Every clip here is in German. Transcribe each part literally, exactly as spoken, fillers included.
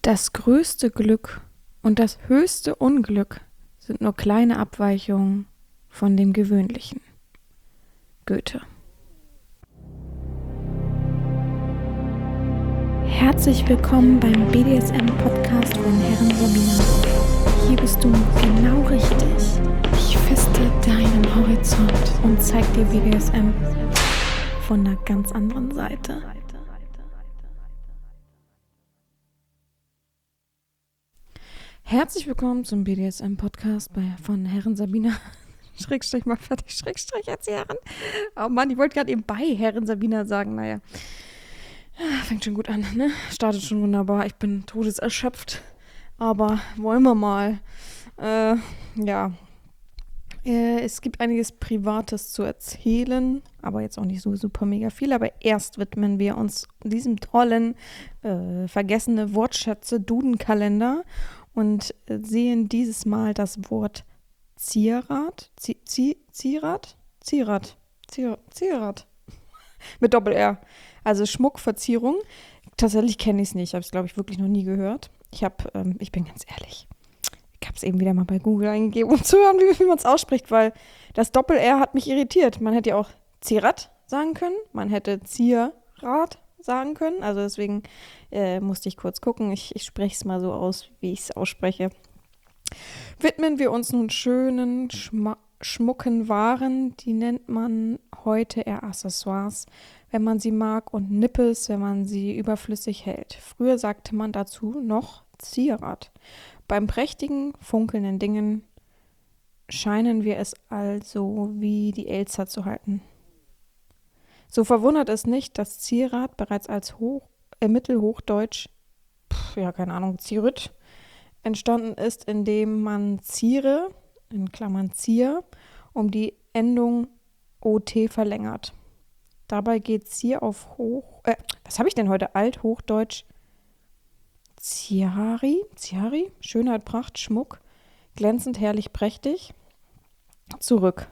Das größte Glück und das höchste Unglück sind nur kleine Abweichungen von dem Gewöhnlichen. Goethe. Herzlich willkommen beim B D S M-Podcast von Herren Sabina. Hier bist du genau richtig. Ich feste deinen Horizont und zeig dir B D S M von einer ganz anderen Seite. Herzlich willkommen zum B D S M-Podcast bei, von Herren Sabina. Schrägstrich mal fertig, Schrägstrich Erzieherin. Oh Mann, ich wollte gerade eben bei Herren Sabina sagen, naja. Fängt schon gut an, ne? Startet schon wunderbar. Ich bin todeserschöpft. Aber wollen wir mal. Äh, ja. Äh, es gibt einiges Privates zu erzählen, aber jetzt auch nicht so super mega viel. Aber erst widmen wir uns diesem tollen, äh, vergessene Wortschätze-Duden-Kalender und äh, sehen dieses Mal das Wort Zierat. Zie- Zie- Zierat? Zierat. Zier- Zierat. Mit Doppel-R. Also Schmuckverzierung. Tatsächlich kenne ich es nicht. Ich habe es, glaube ich, wirklich noch nie gehört. Ich habe, ähm, ich bin ganz ehrlich, ich habe es eben wieder mal bei Google eingegeben, um zu hören, wie, wie man es ausspricht, weil das Doppel-R hat mich irritiert. Man hätte ja auch Zierat sagen können. Man hätte Zierat sagen können. Also deswegen äh, musste ich kurz gucken. Ich, ich spreche es mal so aus, wie ich es ausspreche. Widmen wir uns nun schönen, schma- schmucken Waren. Die nennt man heute eher Accessoires, wenn man sie mag, und Nippes, wenn man sie überflüssig hält. Früher sagte man dazu noch Zierat. Beim prächtigen, funkelnden Dingen scheinen wir es also wie die Elster zu halten. So verwundert es nicht, dass Zierat bereits als Hoch, äh, Mittelhochdeutsch, pf, ja keine Ahnung, Zierüt, entstanden ist, indem man Ziere, in Klammern Zier, um die Endung O T verlängert. Dabei geht Zier auf Hoch, äh, was habe ich denn heute? Althochdeutsch Ziari, Ziari, Schönheit, Pracht, Schmuck, glänzend, herrlich, prächtig, zurück.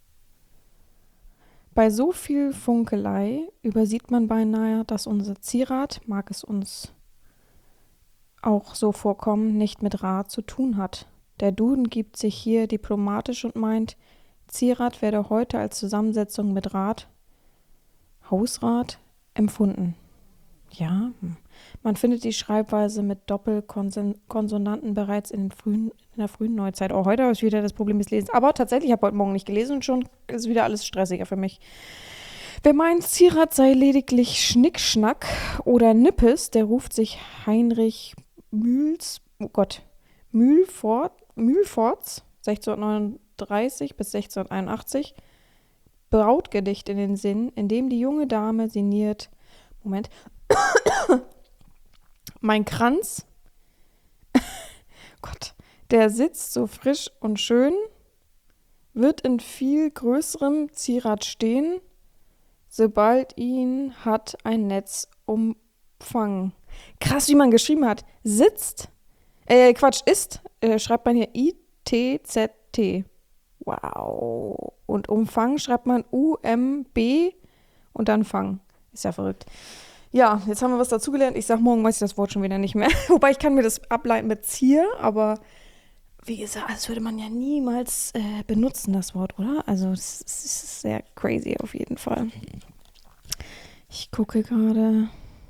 Bei so viel Funkelei übersieht man beinahe, dass unser Zierat, mag es uns auch so vorkommen, nicht mit Rat zu tun hat. Der Duden gibt sich hier diplomatisch und meint, Zierat werde heute als Zusammensetzung mit Rat, Hausrat, empfunden. Ja, man findet die Schreibweise mit Doppelkonsonanten bereits in, den frühen, in der frühen Neuzeit. Oh, heute habe ich wieder das Problem des Lesens. Aber tatsächlich, ich habe heute Morgen nicht gelesen und schon ist wieder alles stressiger für mich. Wer meint, Zierat sei lediglich Schnickschnack oder Nippes, der ruft sich Heinrich Mühls, oh Gott, Mühlfort, Mühlforts, sechzehnhundertneununddreißig bis sechzehnhunderteinundachtzig, Brautgedicht in den Sinn, in dem die junge Dame sinniert, Moment, mein Kranz, Gott, der sitzt so frisch und schön, wird in viel größerem Zierat stehen, sobald ihn hat ein Netz umfangen. Krass, wie man geschrieben hat. Sitzt, äh, Quatsch, ist, äh, schreibt man hier I T Z T. Wow. Und Umfang schreibt man U M B und dann Fang. Ist ja verrückt. Ja, jetzt haben wir was dazugelernt. Ich sag, morgen weiß ich das Wort schon wieder nicht mehr. Wobei ich kann mir das ableiten mit Zier, aber wie gesagt, das würde man ja niemals äh, benutzen, das Wort, oder? Also das ist sehr crazy auf jeden Fall. Ich gucke gerade.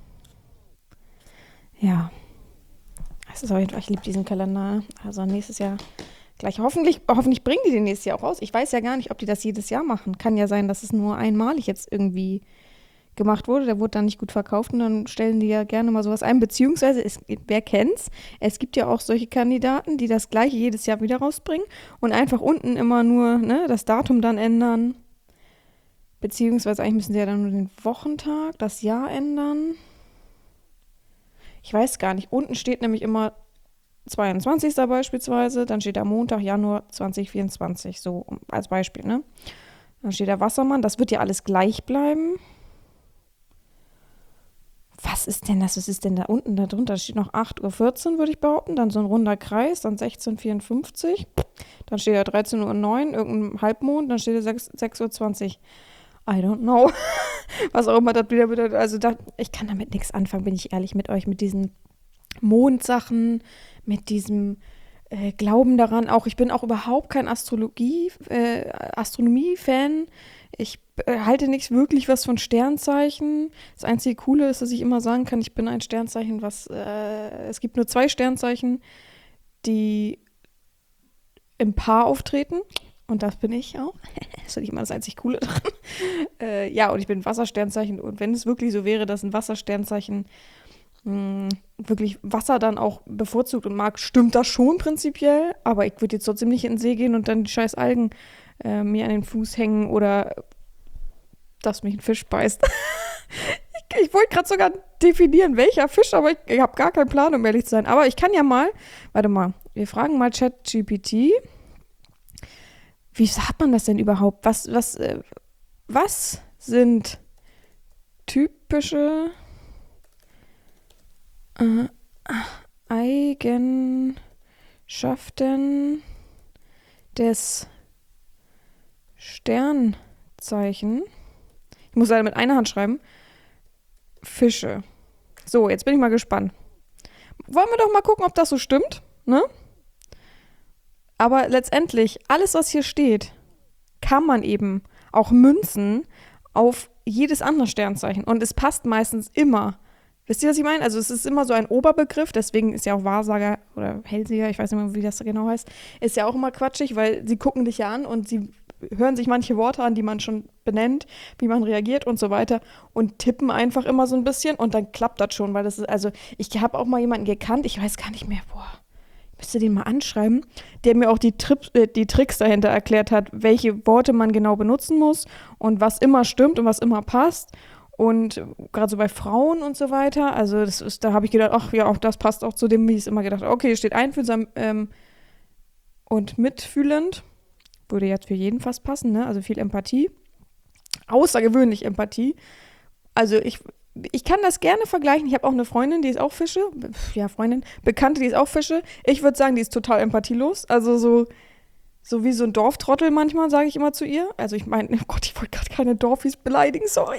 Ja. Es ist auf jeden Fall, ich liebe diesen Kalender. Also nächstes Jahr gleich. Hoffentlich, hoffentlich bringen die den nächstes Jahr auch raus. Ich weiß ja gar nicht, ob die das jedes Jahr machen. Kann ja sein, dass es nur einmalig jetzt irgendwie gemacht wurde. Der wurde dann nicht gut verkauft und dann stellen die ja gerne mal sowas ein. Beziehungsweise, es, wer kennt's? Es gibt ja auch solche Kandidaten, die das gleiche jedes Jahr wieder rausbringen und einfach unten immer nur ne, das Datum dann ändern. Beziehungsweise eigentlich müssen sie ja dann nur den Wochentag, das Jahr ändern. Ich weiß gar nicht. Unten steht nämlich immer zweiundzwanzigster beispielsweise, dann steht da Montag, Januar zwanzig vierundzwanzig, so als Beispiel, ne? Dann steht der Wassermann, das wird ja alles gleich bleiben. Was ist denn das? Was ist denn da unten da drunter? Da steht noch acht Uhr vierzehn, würde ich behaupten, dann so ein runder Kreis, dann sechzehn Uhr vierundfünfzig, dann steht da dreizehn Uhr neun, irgendein Halbmond, dann steht da sechs Uhr zwanzig. I don't know. Was auch immer das wieder bedeutet. Also da, ich kann damit nichts anfangen, bin ich ehrlich mit euch, mit diesen Mondsachen, mit diesem äh, Glauben daran. Auch ich bin auch überhaupt kein Astrologie, äh, Astronomie-Fan. Ich äh, halte nichts wirklich was von Sternzeichen. Das einzige Coole ist, dass ich immer sagen kann, ich bin ein Sternzeichen, was äh, es gibt nur zwei Sternzeichen, die im Paar auftreten. Und das bin ich auch. Das ist nicht immer das einzig Coole dran. Äh, ja, und ich bin ein Wassersternzeichen. Und wenn es wirklich so wäre, dass ein Wassersternzeichen mh, wirklich Wasser dann auch bevorzugt und mag, stimmt das schon prinzipiell. Aber ich würde jetzt trotzdem nicht in den See gehen und dann die scheiß Algen äh, mir an den Fuß hängen oder dass mich ein Fisch beißt. ich ich wollte gerade sogar definieren, welcher Fisch, aber ich, ich habe gar keinen Plan, um ehrlich zu sein. Aber ich kann ja mal, warte mal, wir fragen mal ChatGPT. Wie sagt man das denn überhaupt? Was, was, äh, was sind typische äh, Eigenschaften des Sternzeichen? Ich muss leider mit einer Hand schreiben. Fische. So, jetzt bin ich mal gespannt. Wollen wir doch mal gucken, ob das so stimmt, ne? Aber letztendlich, alles, was hier steht, kann man eben auch münzen auf jedes andere Sternzeichen. Und es passt meistens immer. Wisst ihr, was ich meine? Also es ist immer so ein Oberbegriff, deswegen ist ja auch Wahrsager oder Hellseher, ich weiß nicht mehr, wie das genau heißt, ist ja auch immer quatschig, weil sie gucken dich ja an und sie hören sich manche Worte an, die man schon benennt, wie man reagiert und so weiter und tippen einfach immer so ein bisschen und dann klappt das schon, weil das ist, also ich habe auch mal jemanden gekannt, ich weiß gar nicht mehr, boah, müsste den mal anschreiben, der mir auch die, Trips, äh, die Tricks dahinter erklärt hat, welche Worte man genau benutzen muss und was immer stimmt und was immer passt. Und gerade so bei Frauen und so weiter, also das ist, da habe ich gedacht, ach ja, auch das passt auch zu dem, wie ich es immer gedacht habe. Okay, hier steht einfühlsam ähm, und mitfühlend. Würde jetzt für jeden fast passen, ne? Also viel Empathie. Außergewöhnlich Empathie. Also ich, ich kann das gerne vergleichen. Ich habe auch eine Freundin, die ist auch Fische. Ja, Freundin. Bekannte, die ist auch Fische. Ich würde sagen, die ist total empathielos. Also so, so wie so ein Dorftrottel manchmal, sage ich immer zu ihr. Also ich meine, oh Gott, ich wollte gerade keine Dorfis beleidigen, sorry.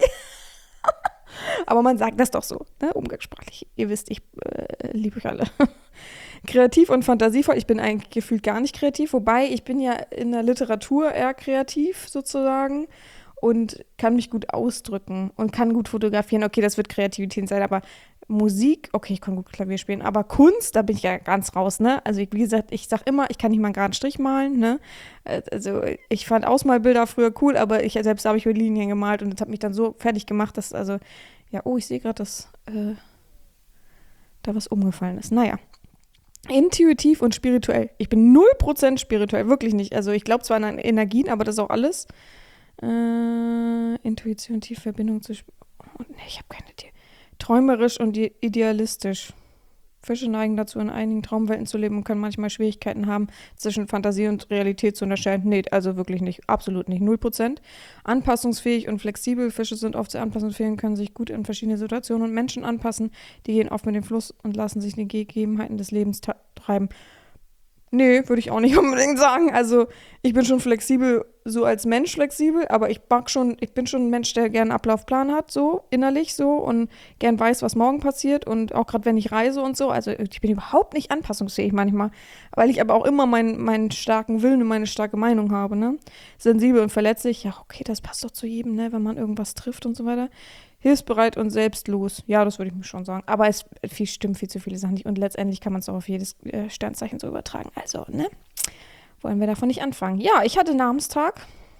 Aber man sagt das doch so, ne? Umgangssprachlich. Ihr wisst, ich äh, liebe euch alle. Kreativ und fantasievoll. Ich bin eigentlich gefühlt gar nicht kreativ, wobei ich bin ja in der Literatur eher kreativ sozusagen und kann mich gut ausdrücken und kann gut fotografieren. Okay, das wird Kreativität sein, aber Musik, okay, ich kann gut Klavier spielen, aber Kunst, da bin ich ja ganz raus, ne? Also ich, wie gesagt, ich sag immer, ich kann nicht mal einen geraden Strich malen, ne? Also ich fand Ausmalbilder früher cool, aber ich selbst habe ich mit Linien gemalt und das hat mich dann so fertig gemacht, dass, also, ja, oh, ich sehe gerade, dass äh, da was umgefallen ist. Naja. Intuitiv und spirituell. Ich bin null Prozent spirituell, wirklich nicht. Also ich glaube zwar an Energien, aber das ist auch alles. Äh, Intuition, Tiefverbindung zu... Oh, nee, ich habe keine... Idee. Träumerisch und idealistisch. Fische neigen dazu, in einigen Traumwelten zu leben und können manchmal Schwierigkeiten haben, zwischen Fantasie und Realität zu unterscheiden. Nee, also wirklich nicht, absolut nicht, null Prozent. Anpassungsfähig und flexibel. Fische sind oft sehr anpassungsfähig und können sich gut in verschiedene Situationen und Menschen anpassen. Die gehen oft mit dem Fluss und lassen sich die Gegebenheiten des Lebens ta- treiben. Nee, würde ich auch nicht unbedingt sagen. Also ich bin schon flexibel, so als Mensch flexibel, aber ich mag schon, ich bin schon ein Mensch, der gerne einen Ablaufplan hat, so innerlich so und gern weiß, was morgen passiert und auch gerade wenn ich reise und so. Also ich bin überhaupt nicht anpassungsfähig manchmal, weil ich aber auch immer meinen, meinen starken Willen und meine starke Meinung habe, ne? Sensibel und verletzlich, ja okay, das passt doch zu jedem, ne, wenn man irgendwas trifft und so weiter. Hilfsbereit und selbstlos. Ja, das würde ich mir schon sagen. Aber es viel, stimmt viel zu viele Sachen nicht. Und letztendlich kann man es auch auf jedes äh, Sternzeichen so übertragen. Also, ne? Wollen wir davon nicht anfangen. Ja, ich hatte Namenstag.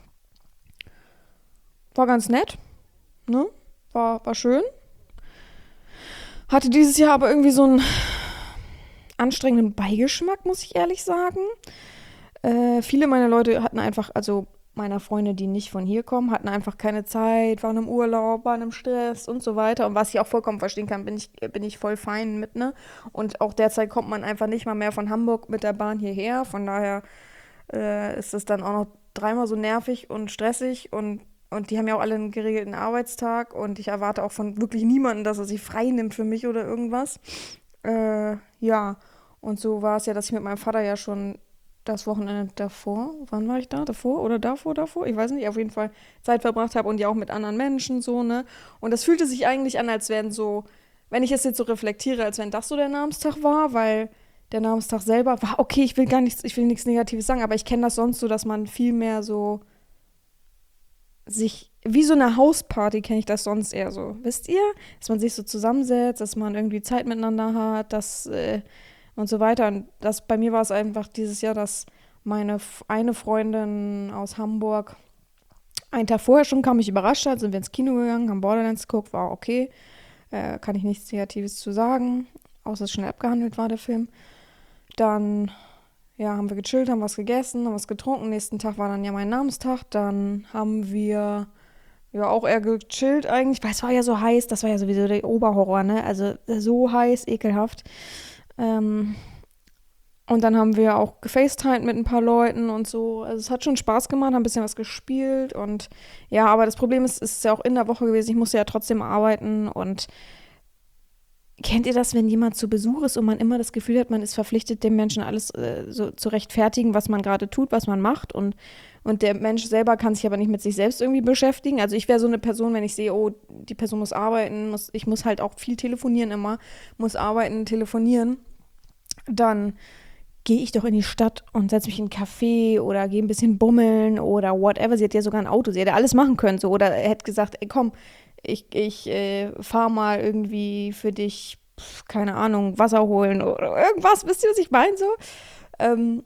War ganz nett. Ne? War, war schön. Hatte dieses Jahr aber irgendwie so einen anstrengenden Beigeschmack, muss ich ehrlich sagen. Äh, viele meiner Leute hatten einfach, also meiner Freunde, die nicht von hier kommen, hatten einfach keine Zeit, waren im Urlaub, waren im Stress und so weiter. Und was ich auch vollkommen verstehen kann, bin ich, bin ich voll fein mit, ne? Und auch derzeit kommt man einfach nicht mal mehr von Hamburg mit der Bahn hierher. Von daher äh, ist es dann auch noch dreimal so nervig und stressig und, und die haben ja auch alle einen geregelten Arbeitstag und ich erwarte auch von wirklich niemandem, dass er sich frei nimmt für mich oder irgendwas. Äh, ja, und so war es ja, dass ich mit meinem Vater ja schon das Wochenende davor, wann war ich da? Davor oder davor, davor? Ich weiß nicht, auf jeden Fall Zeit verbracht habe und ja auch mit anderen Menschen so, ne? Und das fühlte sich eigentlich an, als wären so, wenn ich es jetzt so reflektiere, als wenn das so der Namenstag war, weil der Namenstag selber war, okay, ich will gar nichts, ich will nichts Negatives sagen, aber ich kenne das sonst so, dass man viel mehr so sich, wie so eine Hausparty kenne ich das sonst eher so, wisst ihr? Dass man sich so zusammensetzt, dass man irgendwie Zeit miteinander hat, dass äh, und so weiter. Und das, bei mir war es einfach dieses Jahr, dass meine eine Freundin aus Hamburg einen Tag vorher schon kam, mich überrascht hat, sind wir ins Kino gegangen, haben Borderlands geguckt, war okay, äh, kann ich nichts Negatives zu sagen, außer dass es schnell abgehandelt war, der Film. Dann, ja, haben wir gechillt, haben was gegessen, haben was getrunken. Nächsten Tag war dann ja mein Namenstag. Dann haben wir ja auch eher gechillt eigentlich, weil es war ja so heiß. Das war ja sowieso der Oberhorror, ne? Also so heiß, ekelhaft. Ähm, und dann haben wir auch gefacetimed mit ein paar Leuten und so. Also es hat schon Spaß gemacht, haben ein bisschen was gespielt. Und ja, aber das Problem ist, es ist ja auch in der Woche gewesen. Ich musste ja trotzdem arbeiten und kennt ihr das, wenn jemand zu Besuch ist und man immer das Gefühl hat, man ist verpflichtet, dem Menschen alles äh, so zu rechtfertigen, was man gerade tut, was man macht und, und der Mensch selber kann sich aber nicht mit sich selbst irgendwie beschäftigen. Also ich wäre so eine Person, wenn ich sehe, oh, die Person muss arbeiten, muss, ich muss halt auch viel telefonieren immer, muss arbeiten, telefonieren, dann gehe ich doch in die Stadt und setze mich in einen Café oder gehe ein bisschen bummeln oder whatever. Sie hat ja sogar ein Auto, sie hätte alles machen können so oder er hätte gesagt, ey komm, ich, ich äh, fahre mal irgendwie für dich, pf, keine Ahnung, Wasser holen oder irgendwas, wisst ihr, was ich meine so? Ähm,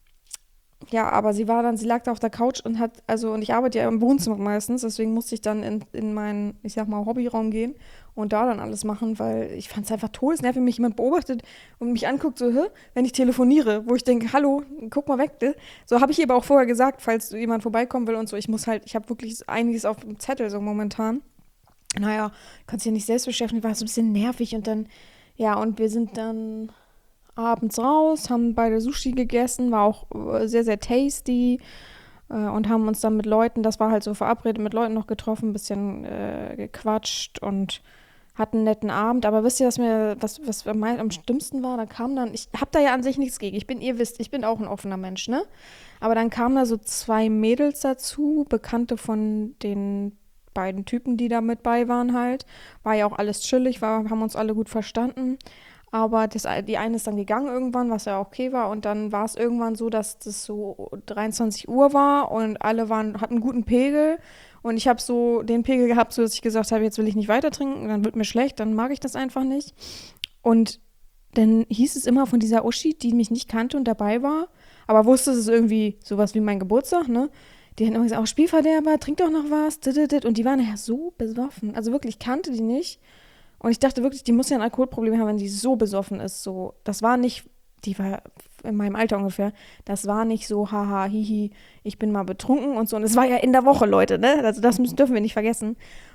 ja, aber sie war dann, sie lag da auf der Couch und hat, also, und ich arbeite ja im Wohnzimmer meistens, deswegen musste ich dann in, in meinen, ich sag mal, Hobbyraum gehen und da dann alles machen, weil ich fand es einfach todesnervig, wenn mich jemand beobachtet und mich anguckt, so, hä, wenn ich telefoniere, wo ich denke, hallo, guck mal weg, ne? So habe ich ihr aber auch vorher gesagt, falls jemand vorbeikommen will und so, ich muss halt, ich habe wirklich einiges auf dem Zettel so momentan. Naja, kannst dich ja nicht selbst beschäftigen, war so ein bisschen nervig und dann, ja, und wir sind dann abends raus, haben beide Sushi gegessen, war auch äh, sehr, sehr tasty äh, und haben uns dann mit Leuten, das war halt so verabredet, mit Leuten noch getroffen, ein bisschen äh, gequatscht und hatten einen netten Abend, aber wisst ihr, was mir, was, was am mei- am schlimmsten war, da kam dann, ich hab da ja an sich nichts gegen, ich bin, ihr wisst, ich bin auch ein offener Mensch, ne, aber dann kamen da so zwei Mädels dazu, Bekannte von den beiden Typen, die da mit bei waren halt. War ja auch alles chillig, war, haben uns alle gut verstanden. Aber das, die eine ist dann gegangen irgendwann, was ja auch okay war. Und dann war es irgendwann so, dass das so dreiundzwanzig Uhr war und alle waren, hatten einen guten Pegel. Und ich habe so den Pegel gehabt, so dass ich gesagt habe, jetzt will ich nicht weiter trinken, dann wird mir schlecht, dann mag ich das einfach nicht. Und dann hieß es immer von dieser Uschi, die mich nicht kannte und dabei war, aber wusste, es ist irgendwie sowas wie mein Geburtstag, ne? Die haben immer gesagt, auch Spielverderber, trink doch noch was. Und die waren ja so besoffen. Also wirklich, ich kannte die nicht. Und ich dachte wirklich, die muss ja ein Alkoholproblem haben, wenn die so besoffen ist. So, das war nicht, die war in meinem Alter ungefähr, das war nicht so, haha, hihi, ich bin mal betrunken und so. Und es war ja in der Woche, Leute, ne? Also das müssen, dürfen wir nicht vergessen.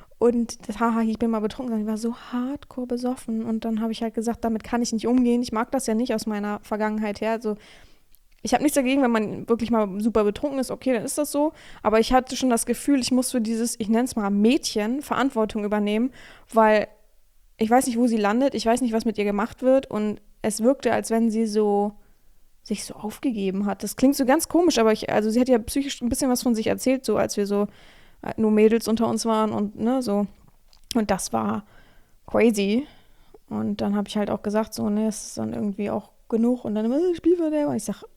Und das haha, ich bin mal betrunken, sondern ich war so hardcore besoffen. Und dann habe ich halt gesagt, damit kann ich nicht umgehen. Ich mag das ja nicht aus meiner Vergangenheit her. Also ich habe nichts dagegen, wenn man wirklich mal super betrunken ist, okay, dann ist das so. Aber ich hatte schon das Gefühl, ich muss für dieses, ich nenne es mal Mädchen, Verantwortung übernehmen, weil ich weiß nicht, wo sie landet, ich weiß nicht, was mit ihr gemacht wird und es wirkte, als wenn sie so sich so aufgegeben hat. Das klingt so ganz komisch, aber ich, also sie hat ja psychisch ein bisschen was von sich erzählt, so als wir so äh, nur Mädels unter uns waren und ne, so. Und das war crazy. Und dann habe ich halt auch gesagt, so, ne, es ist dann irgendwie auch genug und dann immer, äh, Spielverderber. Und ich sag,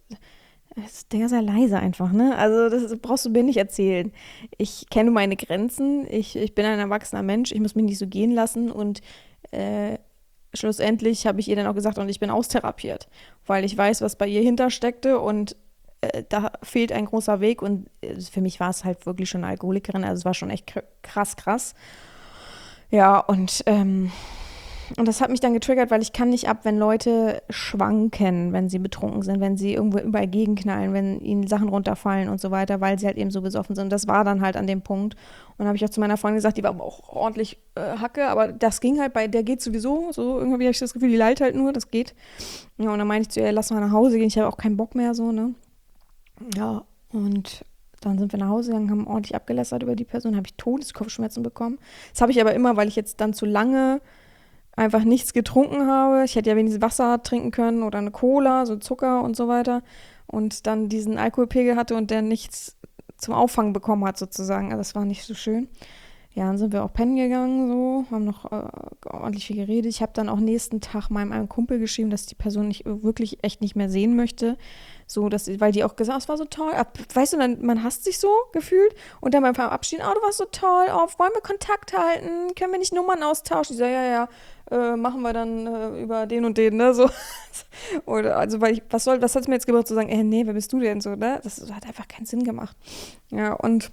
der ist ja leise einfach, ne? Also das brauchst du mir nicht erzählen. Ich kenne meine Grenzen, ich, ich bin ein erwachsener Mensch, ich muss mich nicht so gehen lassen und äh, schlussendlich habe ich ihr dann auch gesagt, und ich bin austherapiert, weil ich weiß, was bei ihr hintersteckte und äh, da fehlt ein großer Weg und äh, für mich war es halt wirklich schon eine Alkoholikerin, also es war schon echt krass, krass. Ja, und ähm, Und das hat mich dann getriggert, weil ich kann nicht ab, wenn Leute schwanken, wenn sie betrunken sind, wenn sie irgendwo überall gegenknallen, wenn ihnen Sachen runterfallen und so weiter, weil sie halt eben so besoffen sind. Und das war dann halt an dem Punkt. Und dann habe ich auch zu meiner Freundin gesagt, die war aber auch ordentlich äh, Hacke, aber das ging halt bei, der geht sowieso, so irgendwie habe ich das Gefühl, die lallt halt nur, das geht. Ja, und dann meinte ich zu ihr, lass mal nach Hause gehen, ich habe auch keinen Bock mehr, so, ne. Ja, und dann sind wir nach Hause gegangen, haben ordentlich abgelästert über die Person, habe ich Todeskopfschmerzen bekommen. Das habe ich aber immer, weil ich jetzt dann zu lange einfach nichts getrunken habe. Ich hätte ja wenigstens Wasser trinken können oder eine Cola, so Zucker und so weiter. Und dann diesen Alkoholpegel hatte und der nichts zum Auffangen bekommen hat sozusagen. Also das war nicht so schön. Ja, dann sind wir auch pennen gegangen, so, haben noch äh, ordentlich viel geredet. Ich habe dann auch nächsten Tag meinem einem Kumpel geschrieben, dass die Person nicht wirklich echt nicht mehr sehen möchte. So, dass, weil die auch gesagt hat, es war so toll. Ab, weißt du, dann, man hasst sich so gefühlt. Und dann beim Verabschieden, oh, du warst so toll, oh, wollen wir Kontakt halten? Können wir nicht Nummern austauschen? Ich so, ja, ja, äh, machen wir dann äh, über den und den, ne? So. Oder, also, weil ich, was soll, was hat es mir jetzt gebracht zu sagen, ey, nee, wer bist du denn so, ne? Das, das hat einfach keinen Sinn gemacht. Ja, und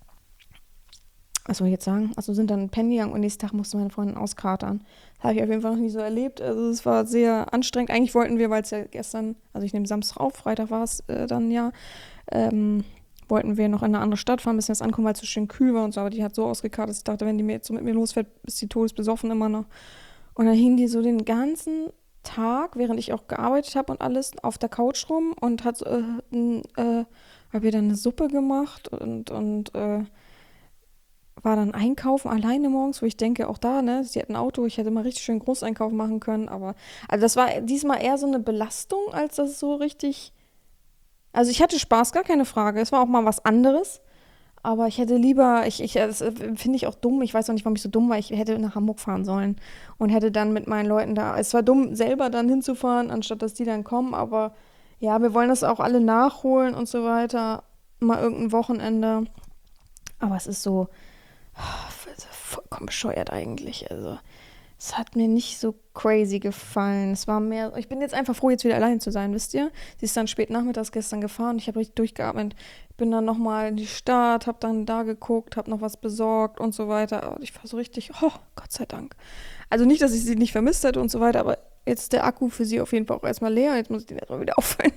was soll ich jetzt sagen? Also sind dann pennen gegangen und nächsten Tag musste meine Freundin auskatern. Das habe ich auf jeden Fall noch nie so erlebt. Also es war sehr anstrengend. Eigentlich wollten wir, weil es ja gestern, also ich nehme Samstag auf, Freitag war es äh, dann ja, ähm, wollten wir noch in eine andere Stadt fahren, ein bisschen was ankommen, weil es so schön kühl war und so. Aber die hat so ausgekatert, dass ich dachte, wenn die mir jetzt so mit mir losfährt, ist die todesbesoffen immer noch. Und dann hing die so den ganzen Tag, während ich auch gearbeitet habe und alles, auf der Couch rum und hat äh, äh, habe ihr dann eine Suppe gemacht und, und äh, war dann einkaufen alleine morgens, wo ich denke, auch da, ne, sie hat ein Auto, ich hätte mal richtig schön Großeinkauf machen können, aber, also das war diesmal eher so eine Belastung, als das so richtig, also ich hatte Spaß, gar keine Frage, es war auch mal was anderes, aber ich hätte lieber, ich, ich das finde ich auch dumm, ich weiß auch nicht, warum ich so dumm war, ich hätte nach Hamburg fahren sollen und hätte dann mit meinen Leuten da, es war dumm, selber dann hinzufahren, anstatt dass die dann kommen, aber ja, wir wollen das auch alle nachholen und so weiter, mal irgendein Wochenende, aber es ist so, vollkommen bescheuert eigentlich. Also, es hat mir nicht so crazy gefallen. Es war mehr, ich bin jetzt einfach froh, jetzt wieder allein zu sein, wisst ihr? Sie ist dann spät nachmittags gestern gefahren und ich habe richtig durchgeatmet. Ich bin dann nochmal in die Stadt, habe dann da geguckt, habe noch was besorgt und so weiter. Und ich war so richtig, oh, Gott sei Dank. Also nicht, dass ich sie nicht vermisst hätte und so weiter, aber jetzt ist der Akku für sie auf jeden Fall auch erstmal leer. Jetzt muss ich den erstmal wieder auffüllen.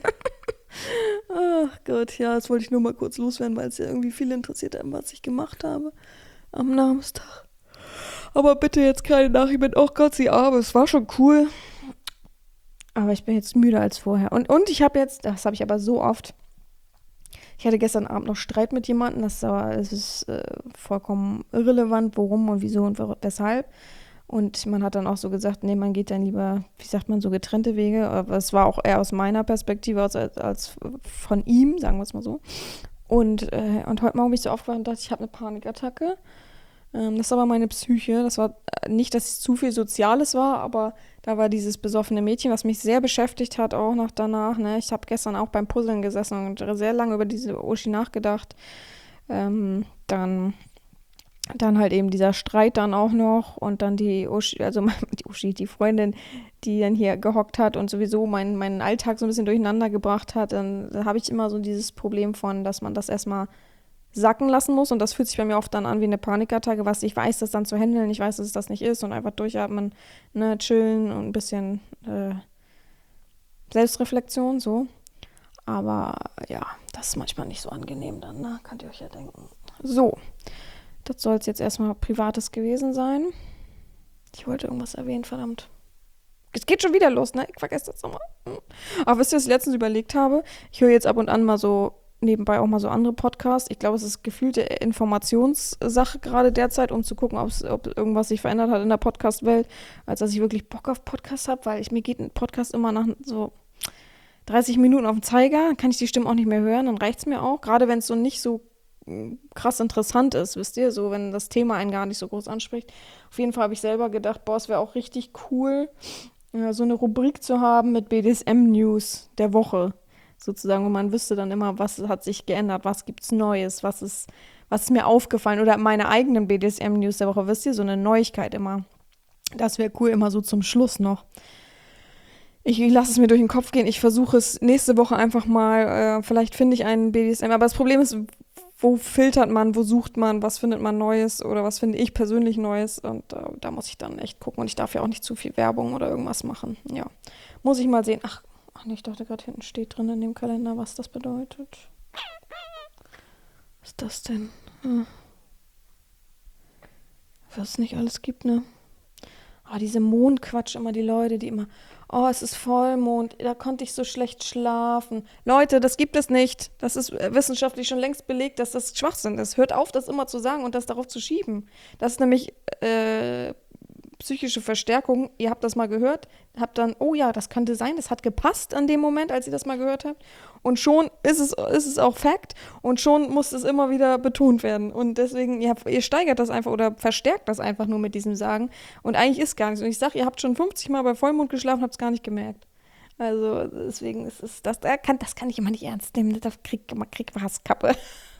Ach Gott, ja, das wollte ich nur mal kurz loswerden, weil es ja irgendwie viele interessiert haben, was ich gemacht habe am Namenstag. Aber bitte jetzt keine Nachricht mit, oh Gott, sie arme, es war schon cool. Aber ich bin jetzt müder als vorher. Und, und ich habe jetzt, das habe ich aber so oft, ich hatte gestern Abend noch Streit mit jemandem, das, war, das ist äh, vollkommen irrelevant, worum und wieso und weshalb. Und man hat dann auch so gesagt, nee, man geht dann lieber, wie sagt man, so getrennte Wege. Aber es war auch eher aus meiner Perspektive als, als von ihm, sagen wir es mal so. Und, äh, und heute Morgen bin ich so aufgewacht und dachte, ich habe eine Panikattacke. Ähm, das ist aber meine Psyche. Das war äh, nicht, dass es zu viel Soziales war, aber da war dieses besoffene Mädchen, was mich sehr beschäftigt hat, auch noch danach. Ne? Ich habe gestern auch beim Puzzeln gesessen und sehr lange über diese Uschi nachgedacht. Ähm, dann, dann halt eben dieser Streit dann auch noch und dann die Uschi, also die Uschi, die Freundin, die dann hier gehockt hat und sowieso meinen, meinen Alltag so ein bisschen durcheinander gebracht hat. Dann, dann habe ich immer so dieses Problem von, dass man das erstmal sacken lassen muss und das fühlt sich bei mir oft dann an wie eine Panikattacke, was ich weiß, das dann zu handeln, ich weiß, dass es das nicht ist und einfach durchatmen, ne, chillen und ein bisschen äh, Selbstreflexion, so. Aber ja, das ist manchmal nicht so angenehm dann, ne, könnt ihr euch ja denken. So, das soll es jetzt erstmal Privates gewesen sein. Ich wollte irgendwas erwähnen, verdammt. Es geht schon wieder los, ne, ich vergesse das immer. Aber wisst ihr, was ich letztens überlegt habe? Ich höre jetzt ab und an mal so nebenbei auch mal so andere Podcasts. Ich glaube, es ist gefühlte Informationssache gerade derzeit, um zu gucken, ob irgendwas sich verändert hat in der Podcast-Welt, als dass ich wirklich Bock auf Podcasts habe, weil ich, mir geht ein Podcast immer nach so dreißig Minuten auf den Zeiger, dann kann ich die Stimme auch nicht mehr hören, dann reicht es mir auch. Gerade wenn es so nicht so krass interessant ist, wisst ihr, so wenn das Thema einen gar nicht so groß anspricht. Auf jeden Fall habe ich selber gedacht, boah, es wäre auch richtig cool, so eine Rubrik zu haben mit B D S M-News der Woche. Sozusagen, wo man wüsste dann immer, was hat sich geändert, was gibt's Neues, was ist, was ist mir aufgefallen oder meine eigenen B D S M-News der Woche, wisst ihr, so eine Neuigkeit immer. Das wäre cool, immer so zum Schluss noch. Ich lasse es mir durch den Kopf gehen, ich versuche es nächste Woche einfach mal, äh, vielleicht finde ich einen B D S M, aber das Problem ist, wo filtert man, wo sucht man, was findet man Neues oder was finde ich persönlich Neues und äh, da muss ich dann echt gucken und ich darf ja auch nicht zu viel Werbung oder irgendwas machen, ja. Muss ich mal sehen, ach, Ach nee, ich dachte gerade, hinten steht drin in dem Kalender, was das bedeutet. Was ist das denn? Hm. Was es nicht alles gibt, ne? Ah, diese Mondquatsch immer, die Leute, die immer, oh, es ist Vollmond, da konnte ich so schlecht schlafen. Leute, das gibt es nicht. Das ist wissenschaftlich schon längst belegt, dass das Schwachsinn ist. Hört auf, das immer zu sagen und das darauf zu schieben. Das ist nämlich äh, psychische Verstärkung. Ihr habt das mal gehört, habt dann, oh ja, das könnte sein, das hat gepasst an dem Moment, als ihr das mal gehört habt. Und schon ist es, ist es auch Fakt und schon muss es immer wieder betont werden. Und deswegen, ihr, habt, ihr steigert das einfach oder verstärkt das einfach nur mit diesem Sagen. Und eigentlich ist gar nichts. Und ich sage, ihr habt schon fünfzig Mal bei Vollmond geschlafen, habt es gar nicht gemerkt. Also deswegen ist es, das, das, kann, das kann ich immer nicht ernst nehmen. Da krieg, krieg Hasskappe.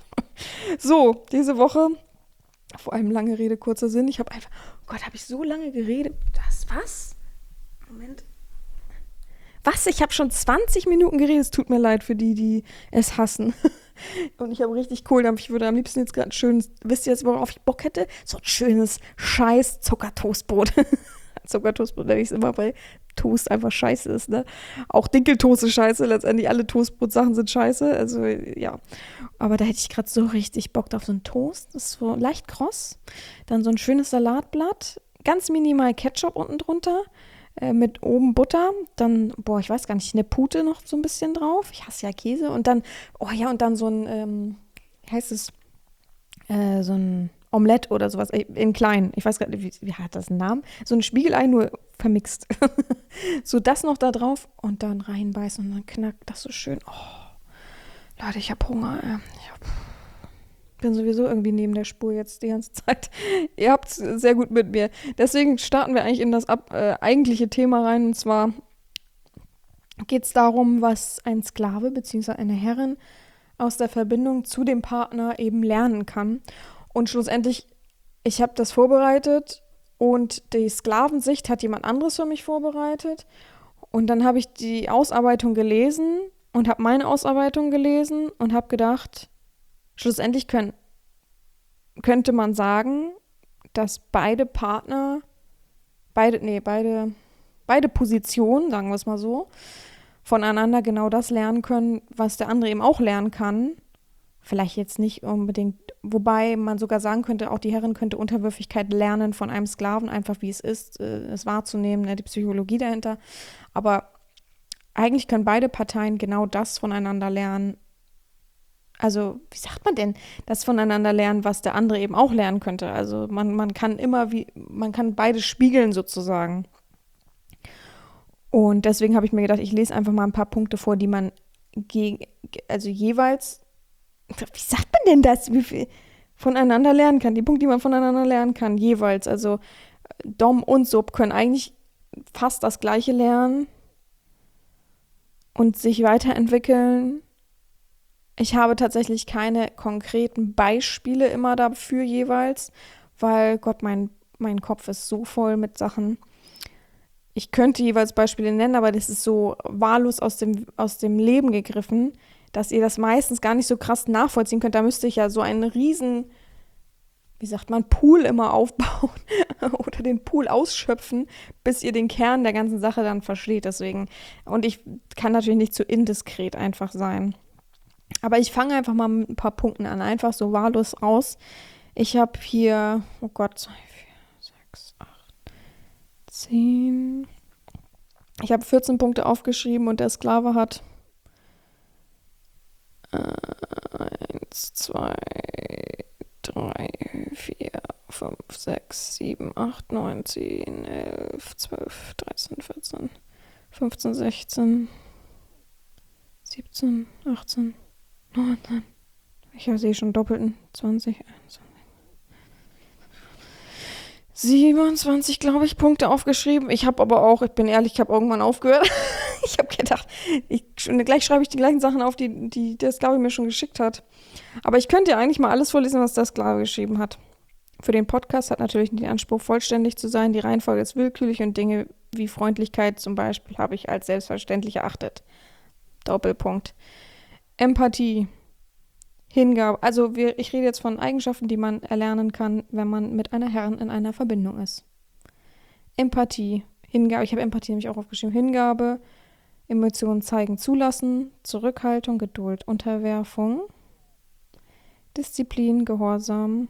So, diese Woche, vor allem lange Rede, kurzer Sinn. Ich habe einfach, oh Gott, habe ich so lange geredet. Das, was? Moment. Was? Ich habe schon zwanzig Minuten geredet. Es tut mir leid für die, die es hassen. Und ich habe richtig Kohldampf. Ich würde am liebsten jetzt gerade ein schönes, wisst ihr jetzt, worauf ich Bock hätte? So ein schönes scheiß Zuckertoastbrot. Zuckertoastbrot, wenn ich es immer bei Toast einfach scheiße ist, ne? Auch Dinkeltoast ist scheiße, letztendlich alle Toastbrotsachen sind scheiße, also ja. Aber da hätte ich gerade so richtig Bock auf so einen Toast, das ist so leicht kross, dann so ein schönes Salatblatt, ganz minimal Ketchup unten drunter, äh, mit oben Butter, dann, boah, ich weiß gar nicht, eine Pute noch so ein bisschen drauf, ich hasse ja Käse und dann, oh ja, und dann so ein, ähm, wie heißt es, äh, so ein Omelette oder sowas, in klein. Ich weiß gar nicht, wie, wie hat das einen Namen? So ein Spiegelei, nur vermixt. So das noch da drauf und dann reinbeißen und dann knackt das so schön. Oh, Leute, ich habe Hunger. Ich hab, bin sowieso irgendwie neben der Spur jetzt die ganze Zeit. Ihr habt es sehr gut mit mir. Deswegen starten wir eigentlich in das ab, äh, eigentliche Thema rein. Und zwar geht es darum, was ein Sklave bzw. eine Herrin aus der Verbindung zu dem Partner eben lernen kann. Und schlussendlich, ich habe das vorbereitet und die Sklavensicht hat jemand anderes für mich vorbereitet. Und dann habe ich die Ausarbeitung gelesen und habe meine Ausarbeitung gelesen und habe gedacht, schlussendlich können, könnte man sagen, dass beide Partner, beide, nee, beide, beide Positionen, sagen wir es mal so, voneinander genau das lernen können, was der andere eben auch lernen kann. Vielleicht jetzt nicht unbedingt, wobei man sogar sagen könnte, auch die Herrin könnte Unterwürfigkeit lernen von einem Sklaven, einfach wie es ist, äh, es wahrzunehmen, ne, die Psychologie dahinter. Aber eigentlich können beide Parteien genau das voneinander lernen. Also, wie sagt man denn, das voneinander lernen, was der andere eben auch lernen könnte. Also man, man kann immer, wie, man kann beides spiegeln sozusagen. Und deswegen habe ich mir gedacht, ich lese einfach mal ein paar Punkte vor, die man gegen, also jeweils, wie sagt man denn das, wie viel voneinander lernen kann, die Punkte, die man voneinander lernen kann, jeweils. Also Dom und Sub können eigentlich fast das Gleiche lernen und sich weiterentwickeln. Ich habe tatsächlich keine konkreten Beispiele immer dafür jeweils, weil Gott, mein, mein Kopf ist so voll mit Sachen. Ich könnte jeweils Beispiele nennen, aber das ist so wahllos aus dem, aus dem Leben gegriffen, dass ihr das meistens gar nicht so krass nachvollziehen könnt. Da müsste ich ja so einen riesen, wie sagt man, Pool immer aufbauen oder den Pool ausschöpfen, bis ihr den Kern der ganzen Sache dann versteht. Deswegen, und ich kann natürlich nicht zu indiskret einfach sein. Aber ich fange einfach mal mit ein paar Punkten an, einfach so wahllos raus. Ich habe hier, oh Gott, zwei, vier, sechs, acht, zehn. Ich habe vierzehn Punkte aufgeschrieben und der Sklave hat eins, zwei, drei, vier, fünf, sechs, sieben, acht, neun, zehn, elf, zwölf, dreizehn, vierzehn, fünfzehn, sechzehn, siebzehn, achtzehn, neunzehn. Ich sehe schon doppelten. zwanzig, einundzwanzig. siebenundzwanzig, glaube ich, Punkte aufgeschrieben. Ich habe aber auch, ich bin ehrlich, ich habe irgendwann aufgehört. Ich habe gedacht, ich, gleich schreibe ich die gleichen Sachen auf, die, die der Sklave mir schon geschickt hat. Aber ich könnte ja eigentlich mal alles vorlesen, was der Sklave geschrieben hat. Für den Podcast hat natürlich den Anspruch, vollständig zu sein. Die Reihenfolge ist willkürlich und Dinge wie Freundlichkeit zum Beispiel habe ich als selbstverständlich erachtet. Doppelpunkt. Empathie. Hingabe. Also wir, ich rede jetzt von Eigenschaften, die man erlernen kann, wenn man mit einer Herrin in einer Verbindung ist. Empathie. Hingabe. Ich habe Empathie nämlich auch aufgeschrieben. Hingabe. Emotionen zeigen, zulassen. Zurückhaltung, Geduld, Unterwerfung. Disziplin, Gehorsam.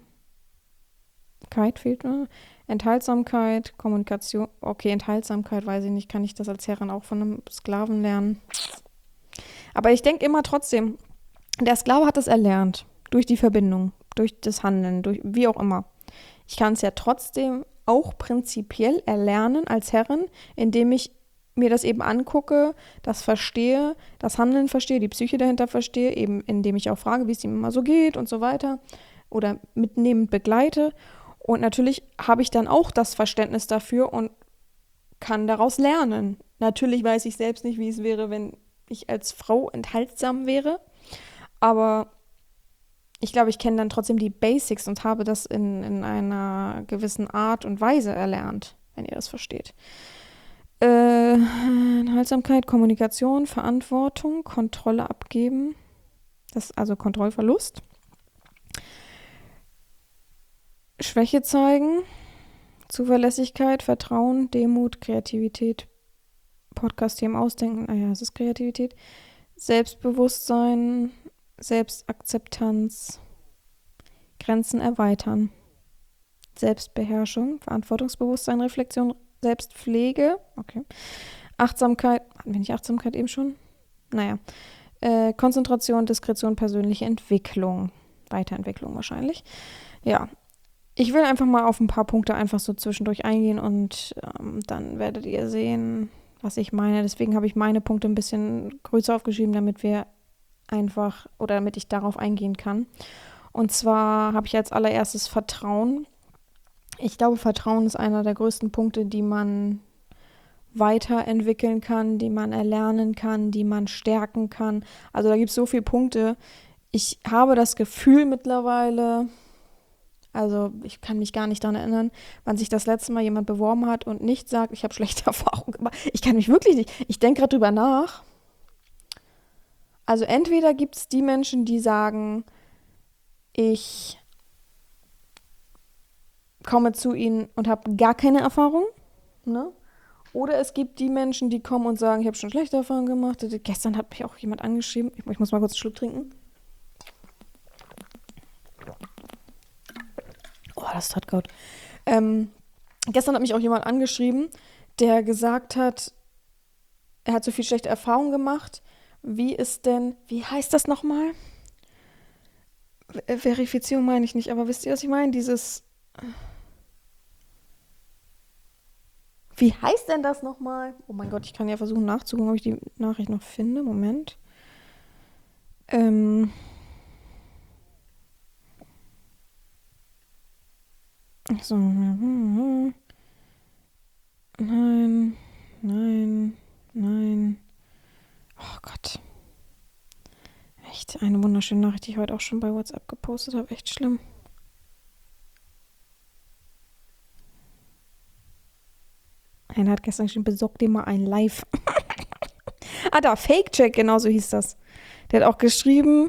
Fehlt mir. Enthaltsamkeit, Kommunikation. Okay, Enthaltsamkeit, weiß ich nicht, kann ich das als Herrin auch von einem Sklaven lernen. Aber ich denke immer trotzdem, der Sklave hat es erlernt. Durch die Verbindung, durch das Handeln, durch wie auch immer. Ich kann es ja trotzdem auch prinzipiell erlernen als Herrin, indem ich mir das eben angucke, das verstehe, das Handeln verstehe, die Psyche dahinter verstehe, eben indem ich auch frage, wie es ihm immer so geht und so weiter oder mitnehmend begleite. Und natürlich habe ich dann auch das Verständnis dafür und kann daraus lernen. Natürlich weiß ich selbst nicht, wie es wäre, wenn ich als Frau enthaltsam wäre, aber ich glaube, ich kenne dann trotzdem die Basics und habe das in, in einer gewissen Art und Weise erlernt, wenn ihr das versteht. Äh, Enthaltsamkeit, Kommunikation, Verantwortung, Kontrolle abgeben, das also Kontrollverlust. Schwäche zeigen, Zuverlässigkeit, Vertrauen, Demut, Kreativität, Podcast-Themen ausdenken, ah ja, es ist Kreativität, Selbstbewusstsein, Selbstakzeptanz, Grenzen erweitern, Selbstbeherrschung, Verantwortungsbewusstsein, Reflexion, Selbstpflege, okay, Achtsamkeit, hatten wir nicht Achtsamkeit eben schon? Naja, äh, Konzentration, Diskretion, persönliche Entwicklung, Weiterentwicklung wahrscheinlich, ja. Ich will einfach mal auf ein paar Punkte einfach so zwischendurch eingehen und ähm, dann werdet ihr sehen, was ich meine. Deswegen habe ich meine Punkte ein bisschen größer aufgeschrieben, damit wir einfach oder damit ich darauf eingehen kann. Und zwar habe ich als allererstes Vertrauen. Ich glaube, Vertrauen ist einer der größten Punkte, die man weiterentwickeln kann, die man erlernen kann, die man stärken kann. Also da gibt es so viele Punkte. Ich habe das Gefühl mittlerweile, also ich kann mich gar nicht daran erinnern, wann sich das letzte Mal jemand beworben hat und nicht sagt, ich habe schlechte Erfahrungen gemacht. Ich kann mich wirklich nicht, ich denke gerade drüber nach. Also entweder gibt es die Menschen, die sagen, ich komme zu ihnen und habe gar keine Erfahrung, ne? Oder es gibt die Menschen, die kommen und sagen, ich habe schon schlechte Erfahrungen gemacht. Gestern hat mich auch jemand angeschrieben, ich, ich muss mal kurz einen Schluck trinken. Oh, das tat gut. Ähm, gestern hat mich auch jemand angeschrieben, der gesagt hat, er hat so viel schlechte Erfahrungen gemacht. Wie ist denn, wie heißt das nochmal? Verifizierung meine ich nicht, aber wisst ihr, was ich meine? Dieses, wie heißt denn das nochmal? Oh mein Gott, ich kann ja versuchen nachzugucken, ob ich die Nachricht noch finde. Moment. Ähm. So. Nein, nein, nein. Oh Gott. Echt eine wunderschöne Nachricht, die ich heute auch schon bei WhatsApp gepostet habe. Echt schlimm. Einer hat gestern geschrieben, besorg dir mal ein Live. Ah, da, Fake-Check, genau so hieß das. Der hat auch geschrieben,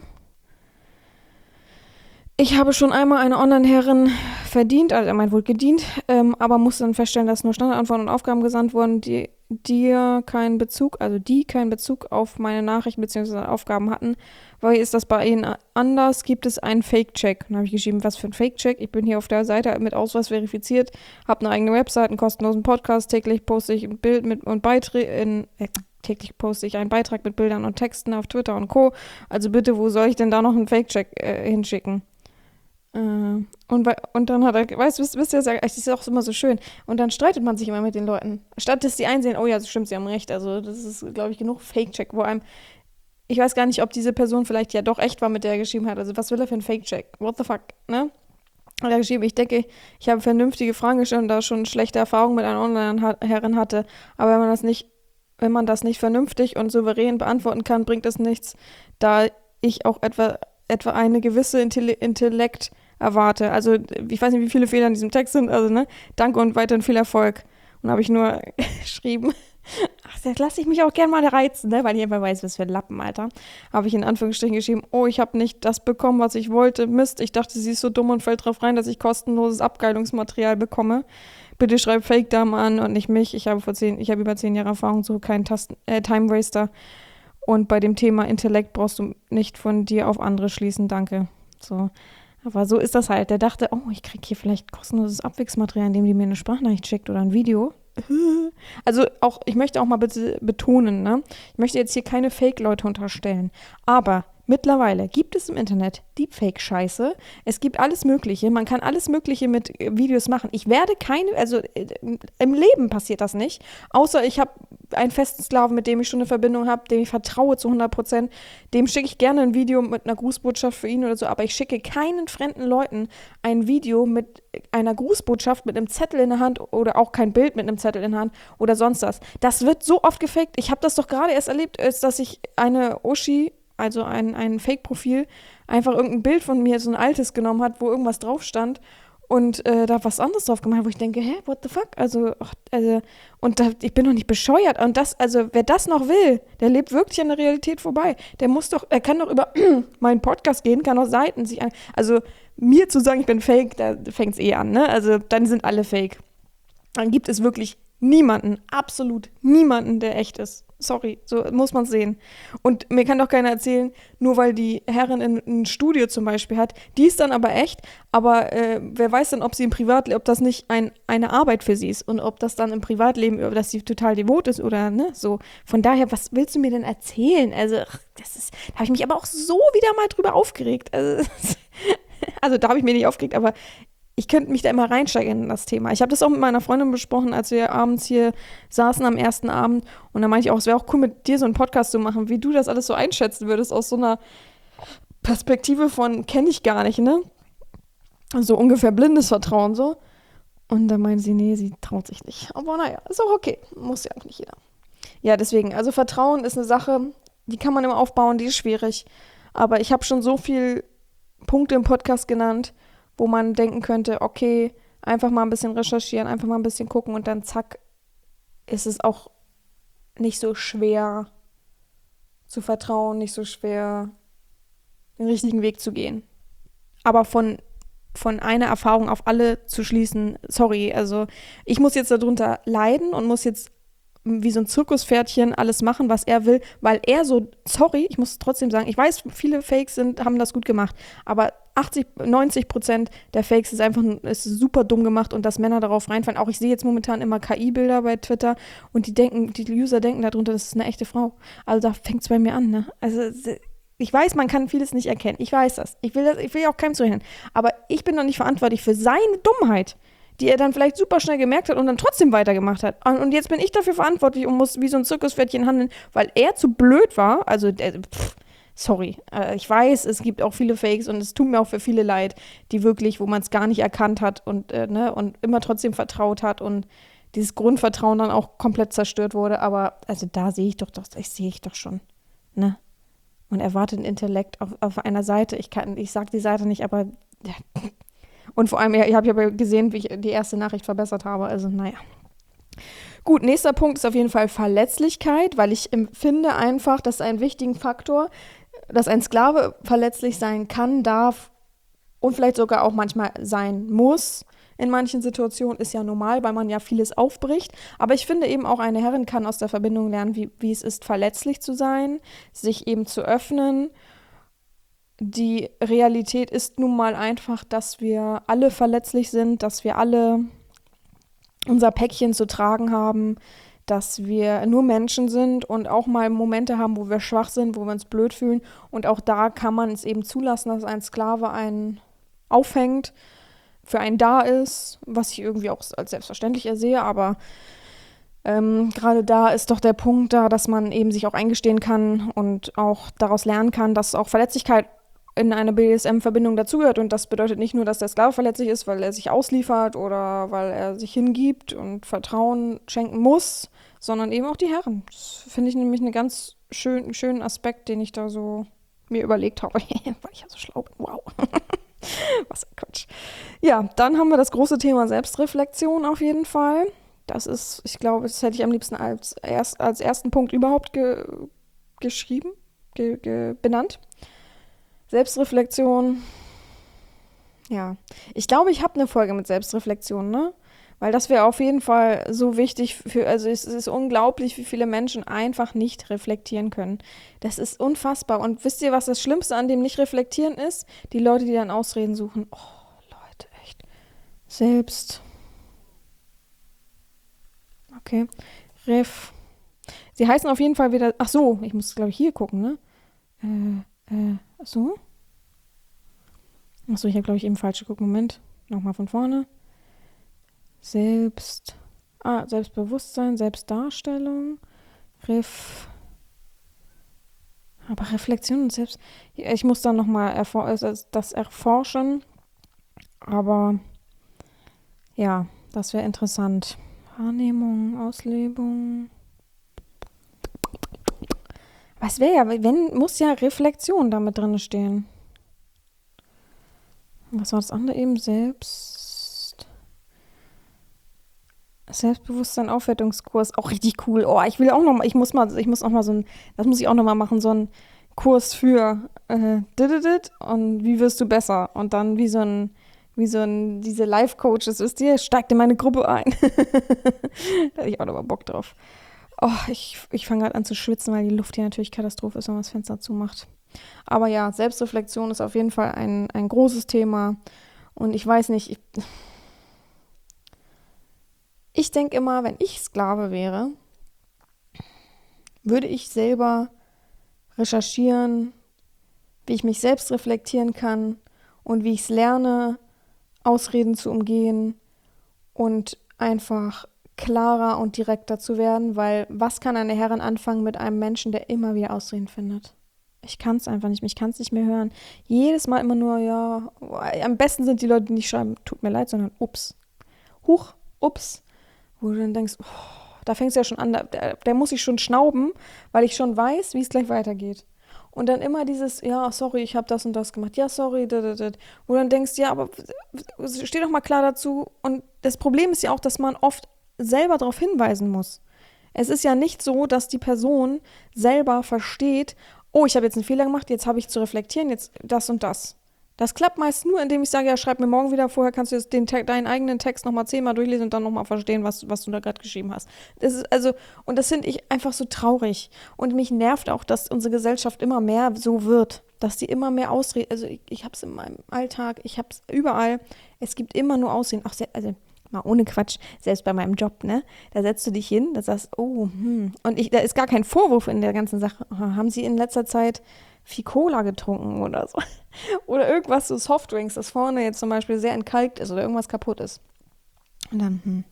ich habe schon einmal eine Online-Herrin verdient, also er meint wohl gedient, ähm, aber musste dann feststellen, dass nur Standardantworten und Aufgaben gesandt wurden, die dir keinen Bezug, also die keinen Bezug auf meine Nachrichten bzw. Aufgaben hatten. Weil ist das bei Ihnen anders? Gibt es einen Fake-Check? Dann habe ich geschrieben, was für ein Fake-Check? Ich bin hier auf der Seite mit Ausweis verifiziert, habe eine eigene Website, einen kostenlosen Podcast, täglich poste ich ein Bild mit und Beiträge, äh, täglich poste ich einen Beitrag mit Bildern und Texten auf Twitter und Co. Also bitte, wo soll ich denn da noch einen Fake-Check äh, hinschicken? Äh, und, und dann hat er, weißt du, wisst, wisst ihr, das ist auch immer so schön. Und dann streitet man sich immer mit den Leuten. Statt dass die einsehen, oh ja, das stimmt, sie haben recht. Also das ist, glaube ich, genug Fake-Check, wo einem, ich weiß gar nicht, ob diese Person vielleicht ja doch echt war, mit der er geschrieben hat. Also was will er für einen Fake-Check? What the fuck, ne? Hat er geschrieben, ich denke, ich habe vernünftige Fragen gestellt und da schon schlechte Erfahrungen mit einer Online-Herrin hatte. Aber wenn man das nicht, wenn man das nicht vernünftig und souverän beantworten kann, bringt es nichts, da ich auch etwa, etwa eine gewisse Intell- Intellekt erwarte. Also ich weiß nicht, wie viele Fehler in diesem Text sind, also ne, danke und weiterhin viel Erfolg. Und habe ich nur geschrieben, ach, das lasse ich mich auch gerne mal reizen, ne, weil ich einfach weiß, was für ein Lappen, Alter. Habe ich in Anführungsstrichen geschrieben, oh, ich habe nicht das bekommen, was ich wollte, Mist, ich dachte, sie ist so dumm und fällt drauf rein, dass ich kostenloses Abgeilungsmaterial bekomme. Bitte schreib Fake-Damen an und nicht mich. Ich habe vor zehn, ich habe über zehn Jahre Erfahrung, so kein Tasten, äh, Time-Waster. Und bei dem Thema Intellekt brauchst du nicht von dir auf andere schließen, danke. So. Aber so ist das halt. Der dachte, oh, ich kriege hier vielleicht kostenloses Abwegsmaterial, indem die mir eine Sprachnachricht schickt oder ein Video. Also auch, ich möchte auch mal bitte betonen, ne? Ich möchte jetzt hier keine Fake-Leute unterstellen. Aber Mittlerweile gibt es im Internet Deepfake-Scheiße. Es gibt alles Mögliche. Man kann alles Mögliche mit äh, Videos machen. Ich werde keine, also äh, im Leben passiert das nicht. Außer ich habe einen festen Sklaven, mit dem ich schon eine Verbindung habe, dem ich vertraue zu hundert Prozent. Dem schicke ich gerne ein Video mit einer Grußbotschaft für ihn oder so. Aber ich schicke keinen fremden Leuten ein Video mit einer Grußbotschaft mit einem Zettel in der Hand oder auch kein Bild mit einem Zettel in der Hand oder sonst was. Das wird so oft gefaked. Ich habe das doch gerade erst erlebt, ist, dass ich eine Uschi, also ein, ein Fake-Profil, einfach irgendein Bild von mir, so ein altes genommen hat, wo irgendwas drauf stand und äh, da was anderes drauf gemacht, wo ich denke, hä, what the fuck? Also, ach, also und da, ich bin doch nicht bescheuert. Und das, also wer das noch will, der lebt wirklich an der Realität vorbei. Der muss doch, er kann doch über meinen Podcast gehen, kann auch Seiten sich an, also mir zu sagen, ich bin fake, da fängt es eh an, ne? Also dann sind alle fake. Dann gibt es wirklich niemanden, absolut niemanden, der echt ist. Sorry, so muss man es sehen. Und mir kann doch keiner erzählen, nur weil die Herrin in, ein Studio zum Beispiel hat, die ist dann aber echt, aber äh, wer weiß dann, ob sie im Privatleben, ob das nicht ein, eine Arbeit für sie ist und ob das dann im Privatleben, dass sie total devot ist oder ne, so. Von daher, was willst du mir denn erzählen? Also, ach, das ist, da habe ich mich aber auch so wieder mal drüber aufgeregt. Also, also da habe ich mich nicht aufgeregt, aber ich könnte mich da immer reinsteigern in das Thema. Ich habe das auch mit meiner Freundin besprochen, als wir abends hier saßen am ersten Abend. Und da meinte ich auch, es wäre auch cool, mit dir so einen Podcast zu machen, wie du das alles so einschätzen würdest, aus so einer Perspektive von, kenne ich gar nicht, ne? So ungefähr blindes Vertrauen so. Und da meinte sie, nee, sie traut sich nicht. Aber naja, ist auch okay. Muss ja auch nicht jeder. Ja, deswegen, also Vertrauen ist eine Sache, die kann man immer aufbauen, die ist schwierig. Aber ich habe schon so viele Punkte im Podcast genannt, wo man denken könnte, okay, einfach mal ein bisschen recherchieren, einfach mal ein bisschen gucken und dann zack, ist es auch nicht so schwer zu vertrauen, nicht so schwer den richtigen Weg zu gehen. Aber von, von einer Erfahrung auf alle zu schließen, sorry, also ich muss jetzt darunter leiden und muss jetzt wie so ein Zirkuspferdchen alles machen, was er will, weil er so, sorry, ich muss trotzdem sagen, ich weiß, viele Fakes sind, haben das gut gemacht, aber achtzig, neunzig Prozent der Fakes ist einfach ist super dumm gemacht und dass Männer darauf reinfallen. Auch ich sehe jetzt momentan immer K I-Bilder bei Twitter und die denken, die User denken darunter, das ist eine echte Frau. Also da fängt es bei mir an, ne? Also ich weiß, man kann vieles nicht erkennen. Ich weiß das. Ich will das, ich will auch keinem zuhören. Aber ich bin doch nicht verantwortlich für seine Dummheit, die er dann vielleicht super schnell gemerkt hat und dann trotzdem weitergemacht hat. Und jetzt bin ich dafür verantwortlich und muss wie so ein Zirkuspferdchen handeln, weil er zu blöd war. Also, der, pff, sorry. Äh, ich weiß, es gibt auch viele Fakes und es tut mir auch für viele leid, die wirklich, wo man es gar nicht erkannt hat und, äh, ne, und immer trotzdem vertraut hat und dieses Grundvertrauen dann auch komplett zerstört wurde. Aber also da sehe ich doch, doch das sehe ich doch schon. Ne? Und erwartet Intellekt auf, auf einer Seite. Ich kann, ich sag die Seite nicht, aber ja. Und vor allem, ich habe ja gesehen, wie ich die erste Nachricht verbessert habe. Also, naja. Gut, nächster Punkt ist auf jeden Fall Verletzlichkeit, weil ich empfinde einfach, das ist ein wichtiger Faktor, dass ein Sklave verletzlich sein kann, darf und vielleicht sogar auch manchmal sein muss. In manchen Situationen ist ja normal, weil man ja vieles aufbricht. Aber ich finde eben auch, eine Herrin kann aus der Verbindung lernen, wie, wie es ist, verletzlich zu sein, sich eben zu öffnen. Die Realität ist nun mal einfach, dass wir alle verletzlich sind, dass wir alle unser Päckchen zu tragen haben, dass wir nur Menschen sind und auch mal Momente haben, wo wir schwach sind, wo wir uns blöd fühlen. Und auch da kann man es eben zulassen, dass ein Sklave einen aufhängt, für einen da ist, was ich irgendwie auch als selbstverständlich ersehe, aber Ähm, gerade da ist doch der Punkt da, dass man eben sich auch eingestehen kann und auch daraus lernen kann, dass auch Verletzlichkeit in eine B D S M-Verbindung dazugehört. Und das bedeutet nicht nur, dass der Sklave verletzlich ist, weil er sich ausliefert oder weil er sich hingibt und Vertrauen schenken muss, sondern eben auch die Herren. Das finde ich nämlich einen ganz schön, schönen Aspekt, den ich da so mir überlegt habe, weil ich ja so schlau bin. Wow. Was ein Quatsch. Ja, dann haben wir das große Thema Selbstreflexion auf jeden Fall. Das ist, ich glaube, das hätte ich am liebsten als, erst, als ersten Punkt überhaupt ge, geschrieben, ge, ge, benannt. Selbstreflexion, ja. Ich glaube, ich habe eine Folge mit Selbstreflexion, ne? Weil das wäre auf jeden Fall so wichtig für, also es ist unglaublich, wie viele Menschen einfach nicht reflektieren können. Das ist unfassbar. Und wisst ihr, was das Schlimmste an dem Nicht-Reflektieren ist? Die Leute, die dann Ausreden suchen. Oh, Leute, echt. Selbst. Okay. Ref. Sie heißen auf jeden Fall wieder, ach so, ich muss, glaube ich, hier gucken, ne? Äh, Äh, so? Achso, ich habe, glaube ich, eben falsch geguckt. Moment. Nochmal von vorne. Selbst. Ah, Selbstbewusstsein, Selbstdarstellung. Ref. Aber Reflexion und Selbst. Ich muss dann nochmal erfor das erforschen. Aber ja, das wäre interessant. Wahrnehmung, Auslebung. Was wäre ja, wenn, muss ja Reflexion damit drin stehen. Was war das andere eben? Selbst. Selbstbewusstsein, Aufwertungskurs. Auch richtig cool. Oh, ich will auch noch mal, ich muss mal, ich muss auch mal so ein, das muss ich auch noch mal machen, so ein Kurs für äh, dididid und wie wirst du besser? Und dann wie so ein, wie so ein, diese Life-Coaches, wisst ihr, steigt in meine Gruppe ein. Da hätte ich auch noch mal Bock drauf. Oh, ich, ich fange gerade an zu schwitzen, weil die Luft hier natürlich Katastrophe ist, wenn man das Fenster zumacht. Aber ja, Selbstreflexion ist auf jeden Fall ein, ein großes Thema. Und ich weiß nicht, ich, ich denke immer, wenn ich Sklave wäre, würde ich selber recherchieren, wie ich mich selbst reflektieren kann und wie ich es lerne, Ausreden zu umgehen und einfach klarer und direkter zu werden, weil was kann eine Herrin anfangen mit einem Menschen, der immer wieder Ausreden findet? Ich kann es einfach nicht, ich kann es nicht mehr hören. Jedes Mal immer nur, ja, am besten sind die Leute, die nicht schreiben, tut mir leid, sondern ups. Huch, ups. Wo du dann denkst, oh, da fängt es ja schon an, der, der muss sich schon schnauben, weil ich schon weiß, wie es gleich weitergeht. Und dann immer dieses, ja, sorry, ich habe das und das gemacht. Ja, sorry, da, da, da. Wo du dann denkst, ja, aber steh doch mal klar dazu. Und das Problem ist ja auch, dass man oft selber darauf hinweisen muss. Es ist ja nicht so, dass die Person selber versteht, oh, ich habe jetzt einen Fehler gemacht, jetzt habe ich zu reflektieren, jetzt das und das. Das klappt meist nur, indem ich sage, ja, schreib mir morgen wieder, vorher kannst du jetzt den, deinen eigenen Text nochmal zehnmal durchlesen und dann nochmal verstehen, was, was du da gerade geschrieben hast. Das ist also, und das finde ich einfach so traurig. Und mich nervt auch, dass unsere Gesellschaft immer mehr so wird, dass die immer mehr Ausreden, also ich, ich habe es in meinem Alltag, ich habe es überall, es gibt immer nur Ausreden, auch sehr, also mal ohne Quatsch, selbst bei meinem Job, ne? Da setzt du dich hin, da sagst, oh, hm. Und ich, da ist gar kein Vorwurf in der ganzen Sache. Oh, haben Sie in letzter Zeit viel Cola getrunken oder so? Oder irgendwas, so Softdrinks, das vorne jetzt zum Beispiel sehr entkalkt ist oder irgendwas kaputt ist. Und dann, hm,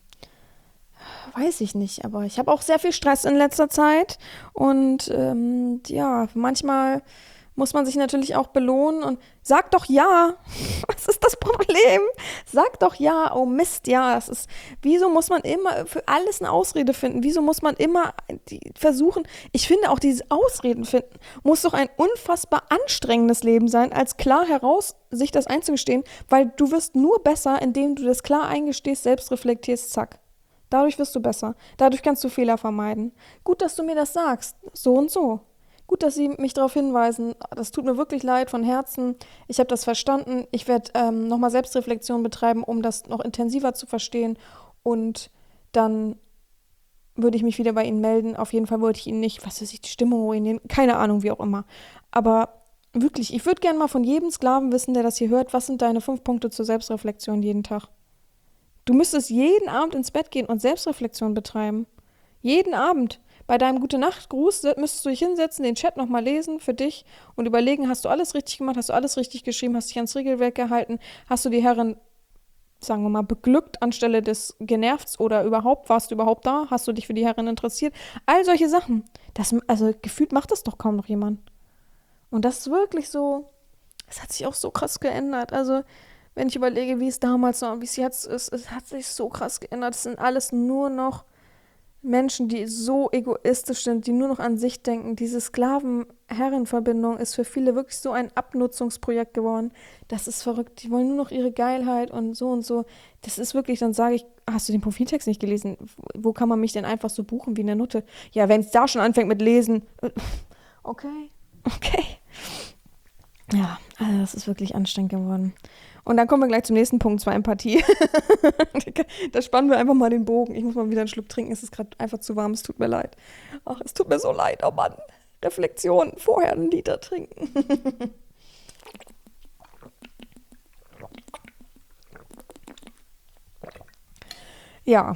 weiß ich nicht, aber ich habe auch sehr viel Stress in letzter Zeit und ähm, ja, manchmal muss man sich natürlich auch belohnen und sag doch ja. Was ist das Problem? Sag doch ja. Oh Mist, ja. Das ist, wieso muss man immer für alles eine Ausrede finden? Wieso muss man immer die, versuchen? Ich finde auch dieses Ausreden finden muss doch ein unfassbar anstrengendes Leben sein, als klar heraus sich das einzugestehen, weil du wirst nur besser, indem du das klar eingestehst, selbst reflektierst, zack. Dadurch wirst du besser. Dadurch kannst du Fehler vermeiden. Gut, dass du mir das sagst. So und so. Gut, dass Sie mich darauf hinweisen. Das tut mir wirklich leid von Herzen. Ich habe das verstanden. Ich werde ähm, nochmal Selbstreflexion betreiben, um das noch intensiver zu verstehen. Und dann würde ich mich wieder bei Ihnen melden. Auf jeden Fall wollte ich Ihnen nicht, was weiß ich, die Stimmung ruinieren. Keine Ahnung, wie auch immer. Aber wirklich, ich würde gerne mal von jedem Sklaven wissen, der das hier hört, was sind deine fünf Punkte zur Selbstreflexion jeden Tag? Du müsstest jeden Abend ins Bett gehen und Selbstreflexion betreiben. Jeden Abend. Bei deinem Gute-Nacht-Gruß müsstest du dich hinsetzen, den Chat nochmal lesen für dich und überlegen, hast du alles richtig gemacht, hast du alles richtig geschrieben, hast dich ans Regelwerk gehalten, hast du die Herren, sagen wir mal, beglückt anstelle des Genervts oder überhaupt, warst du überhaupt da, hast du dich für die Herren interessiert? All solche Sachen. Das, also gefühlt macht das doch kaum noch jemand. Und das ist wirklich so, es hat sich auch so krass geändert. Also wenn ich überlege, wie es damals war und wie es jetzt ist, es hat sich so krass geändert. Es sind alles nur noch Menschen, die so egoistisch sind, die nur noch an sich denken. Diese Sklaven-Herren-Verbindung ist für viele wirklich so ein Abnutzungsprojekt geworden. Das ist verrückt. Die wollen nur noch ihre Geilheit und so und so. Das ist wirklich, dann sage ich, hast du den Profiltext nicht gelesen? Wo kann man mich denn einfach so buchen wie eine Nutte? Ja, wenn es da schon anfängt mit Lesen. Okay, okay. Ja, also das ist wirklich anstrengend geworden. Und dann kommen wir gleich zum nächsten Punkt, zur Empathie. Da spannen wir einfach mal den Bogen. Ich muss mal wieder einen Schluck trinken, es ist gerade einfach zu warm, es tut mir leid. Ach, es tut mir so leid, oh Mann. Reflexion, vorher einen Liter trinken. Ja,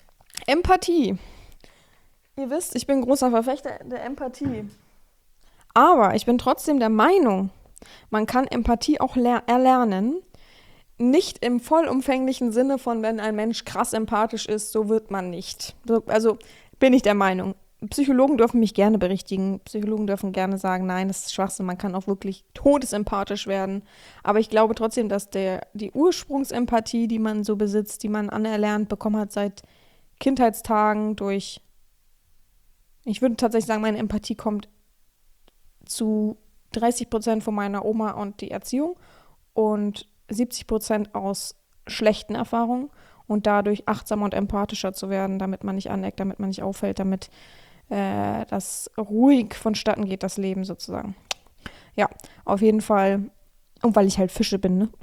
Empathie. Ihr wisst, ich bin großer Verfechter der Empathie. Aber ich bin trotzdem der Meinung, man kann Empathie auch ler- erlernen. Nicht im vollumfänglichen Sinne von, wenn ein Mensch krass empathisch ist, so wird man nicht. So, also bin ich der Meinung. Psychologen dürfen mich gerne berichtigen. Psychologen dürfen gerne sagen, nein, das ist Schwachsinn, man kann auch wirklich todesempathisch werden. Aber ich glaube trotzdem, dass der, die Ursprungsempathie, die man so besitzt, die man anerlernt bekommen hat seit Kindheitstagen durch, ich würde tatsächlich sagen, meine Empathie kommt zu dreißig Prozent von meiner Oma und die Erziehung und siebzig Prozent aus schlechten Erfahrungen und dadurch achtsamer und empathischer zu werden, damit man nicht aneckt, damit man nicht auffällt, damit äh, das ruhig vonstatten geht, das Leben sozusagen. Ja, auf jeden Fall. Und weil ich halt Fische bin, ne?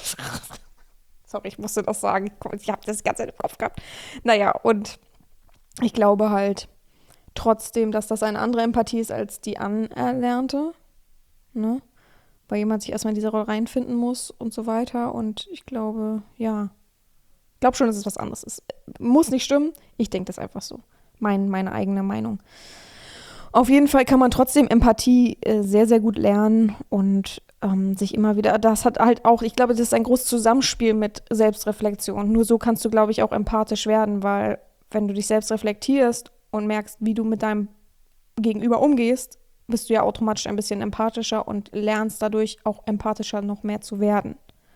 Sorry, ich musste das sagen. Ich habe das ganz im Kopf gehabt. Naja, und ich glaube halt trotzdem, dass das eine andere Empathie ist als die anerlernte, ne? Weil jemand sich erstmal in diese Rolle reinfinden muss und so weiter. Und ich glaube, ja, ich glaube schon, dass es was anderes ist. Muss nicht stimmen, ich denke das einfach so. Mein, meine eigene Meinung. Auf jeden Fall kann man trotzdem Empathie äh, sehr, sehr gut lernen und ähm, sich immer wieder, das hat halt auch, ich glaube, das ist ein großes Zusammenspiel mit Selbstreflexion. Nur so kannst du, glaube ich, auch empathisch werden, weil wenn du dich selbst reflektierst und merkst, wie du mit deinem Gegenüber umgehst, bist du ja automatisch ein bisschen empathischer und lernst dadurch auch empathischer noch mehr zu werden.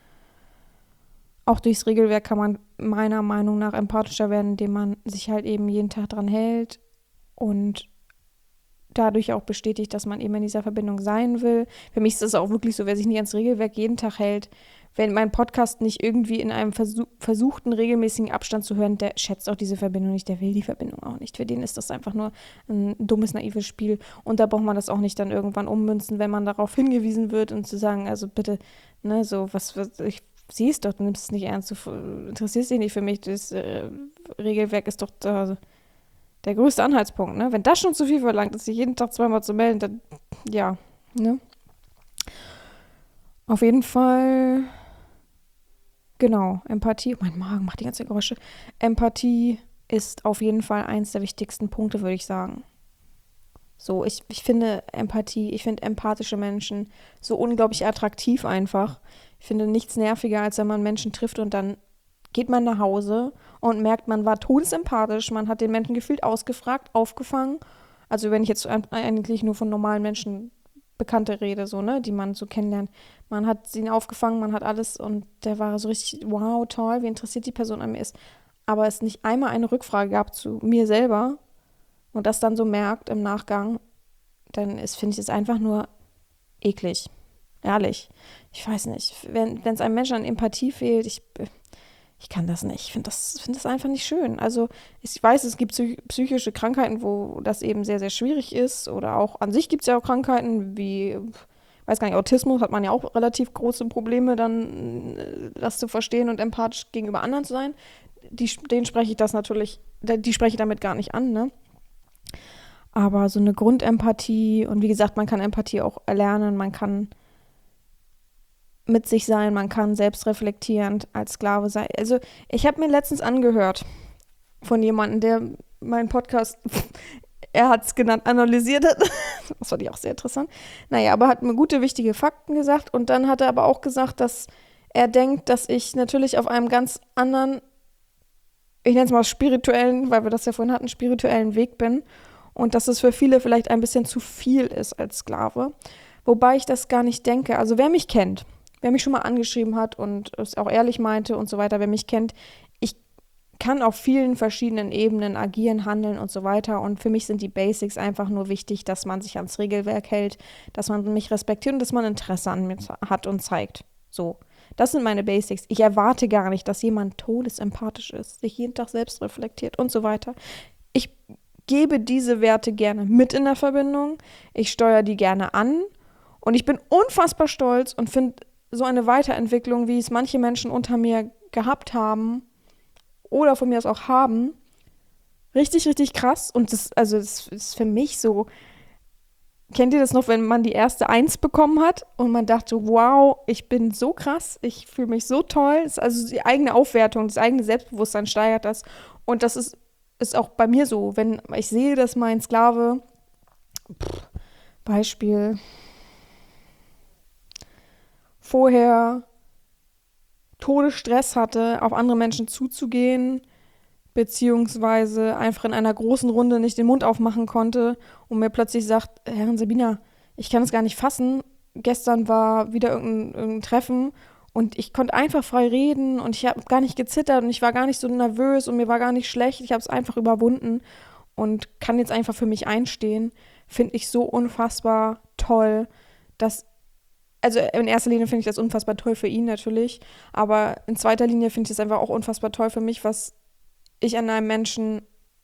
Auch durchs Regelwerk kann man meiner Meinung nach empathischer werden, indem man sich halt eben jeden Tag dran hält und dadurch auch bestätigt, dass man eben in dieser Verbindung sein will. Für mich ist es auch wirklich so, wer sich nicht ans Regelwerk jeden Tag hält, wenn mein Podcast nicht irgendwie in einem versuch, versuchten regelmäßigen Abstand zu hören, der schätzt auch diese Verbindung nicht, der will die Verbindung auch nicht. Für den ist das einfach nur ein dummes, naives Spiel und da braucht man das auch nicht dann irgendwann ummünzen, wenn man darauf hingewiesen wird und zu sagen, also bitte, ne, so, was, was ich sehe es doch, du nimmst es nicht ernst, du interessierst dich nicht für mich, das äh, Regelwerk ist doch da der größte Anhaltspunkt, ne? Wenn das schon zu viel verlangt ist, sich jeden Tag zweimal zu melden, dann, ja, ne? Auf jeden Fall, genau, Empathie, oh, mein Magen macht die ganze Geräusche. Empathie ist auf jeden Fall eins der wichtigsten Punkte, würde ich sagen. So, ich, ich finde Empathie, ich finde empathische Menschen so unglaublich attraktiv einfach. Ich finde nichts nerviger, als wenn man Menschen trifft und dann geht man nach Hause und merkt, man war todesempathisch, man hat den Menschen gefühlt ausgefragt, aufgefangen. Also wenn ich jetzt eigentlich nur von normalen Menschen Bekannte rede, so, ne, die man so kennenlernt. Man hat ihn aufgefangen, man hat alles und der war so richtig, wow, toll, wie interessiert die Person an mir ist. Aber es nicht einmal eine Rückfrage gab zu mir selber und das dann so merkt im Nachgang, dann ist, finde ich es einfach nur eklig. Ehrlich. Ich weiß nicht. Wenn es einem Menschen an Empathie fehlt, ich, ich kann das nicht. Ich finde das, find das einfach nicht schön. Also ich weiß, es gibt psychische Krankheiten, wo das eben sehr, sehr schwierig ist. Oder auch an sich gibt es ja auch Krankheiten wie, weiß gar nicht, Autismus hat man ja auch relativ große Probleme, dann das zu verstehen und empathisch gegenüber anderen zu sein. Die, denen spreche ich das natürlich, die spreche ich damit gar nicht an, ne? Aber so eine Grundempathie und wie gesagt, man kann Empathie auch erlernen, man kann mit sich sein, man kann selbstreflektierend als Sklave sein. Also ich habe mir letztens angehört von jemandem, der meinen Podcast, er hat es genannt, analysiert hat. Das fand ich auch sehr interessant. Naja, aber hat mir gute, wichtige Fakten gesagt und dann hat er aber auch gesagt, dass er denkt, dass ich natürlich auf einem ganz anderen, ich nenne es mal spirituellen, weil wir das ja vorhin hatten, spirituellen Weg bin und dass es für viele vielleicht ein bisschen zu viel ist als Sklave. Wobei ich das gar nicht denke. Also wer mich kennt, wer mich schon mal angeschrieben hat und es auch ehrlich meinte und so weiter, wer mich kennt, ich kann auf vielen verschiedenen Ebenen agieren, handeln und so weiter. Und für mich sind die Basics einfach nur wichtig, dass man sich ans Regelwerk hält, dass man mich respektiert und dass man Interesse an mir hat und zeigt. So, das sind meine Basics. Ich erwarte gar nicht, dass jemand todesempathisch ist, sich jeden Tag selbst reflektiert und so weiter. Ich gebe diese Werte gerne mit in der Verbindung. Ich steuere die gerne an. Und ich bin unfassbar stolz und finde so eine Weiterentwicklung, wie es manche Menschen unter mir gehabt haben oder von mir aus auch haben, richtig, richtig krass. Und das, also das ist für mich so, kennt ihr das noch, wenn man die erste Eins bekommen hat und man dachte, wow, ich bin so krass, ich fühle mich so toll. Das ist also die eigene Aufwertung, das eigene Selbstbewusstsein steigert das. Und das ist, ist auch bei mir so, wenn ich sehe, dass mein Sklave pff, Beispiel vorher Todesstress hatte, auf andere Menschen zuzugehen, beziehungsweise einfach in einer großen Runde nicht den Mund aufmachen konnte und mir plötzlich sagt, Herrin Sabina, ich kann es gar nicht fassen, gestern war wieder irgendein, irgendein Treffen und ich konnte einfach frei reden und ich habe gar nicht gezittert und ich war gar nicht so nervös und mir war gar nicht schlecht, ich habe es einfach überwunden und kann jetzt einfach für mich einstehen, finde ich so unfassbar toll, dass, also in erster Linie finde ich das unfassbar toll für ihn natürlich, aber in zweiter Linie finde ich es einfach auch unfassbar toll für mich, was ich an einem Menschen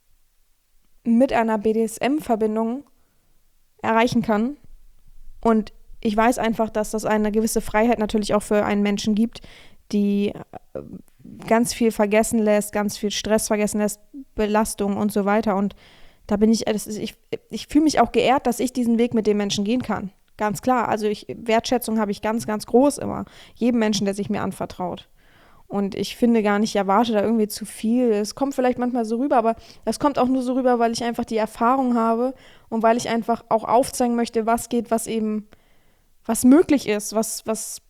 mit einer B D S M-Verbindung erreichen kann. Und ich weiß einfach, dass das eine gewisse Freiheit natürlich auch für einen Menschen gibt, die ganz viel vergessen lässt, ganz viel Stress vergessen lässt, Belastung und so weiter. Und da bin ich, das ist, ich, ich fühle mich auch geehrt, dass ich diesen Weg mit dem Menschen gehen kann. Ganz klar. Also ich, Wertschätzung habe ich ganz, ganz groß immer. Jedem Menschen, der sich mir anvertraut. Und ich finde gar nicht, ich erwarte da irgendwie zu viel. Es kommt vielleicht manchmal so rüber, aber das kommt auch nur so rüber, weil ich einfach die Erfahrung habe und weil ich einfach auch aufzeigen möchte, was geht, was eben, was möglich ist, was, was,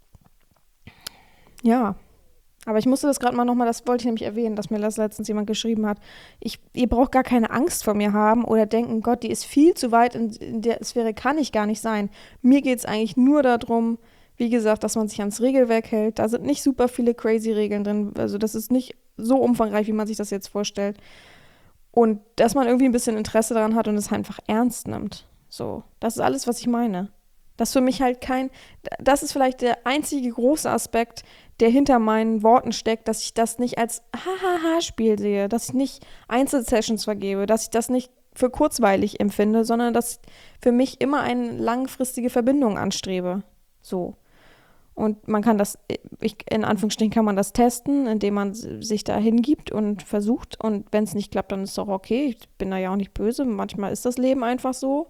ja. Aber ich musste das gerade mal nochmal, das wollte ich nämlich erwähnen, dass mir das letztens jemand geschrieben hat. Ich, ihr braucht gar keine Angst vor mir haben oder denken, Gott, die ist viel zu weit in, in der Sphäre, kann ich gar nicht sein. Mir geht es eigentlich nur darum, wie gesagt, dass man sich ans Regelwerk hält. Da sind nicht super viele crazy Regeln drin. Also das ist nicht so umfangreich, wie man sich das jetzt vorstellt. Und dass man irgendwie ein bisschen Interesse daran hat und es einfach ernst nimmt. So, das ist alles, was ich meine. Das für mich halt kein, das ist vielleicht der einzige große Aspekt, der hinter meinen Worten steckt, dass ich das nicht als Ha-Ha-Ha-Spiel sehe, dass ich nicht Einzelsessions vergebe, dass ich das nicht für kurzweilig empfinde, sondern dass ich für mich immer eine langfristige Verbindung anstrebe. So. Und man kann das, ich, in Anführungsstrichen kann man das testen, indem man sich da hingibt und versucht. Und wenn es nicht klappt, dann ist es auch okay. Ich bin da ja auch nicht böse. Manchmal ist das Leben einfach so.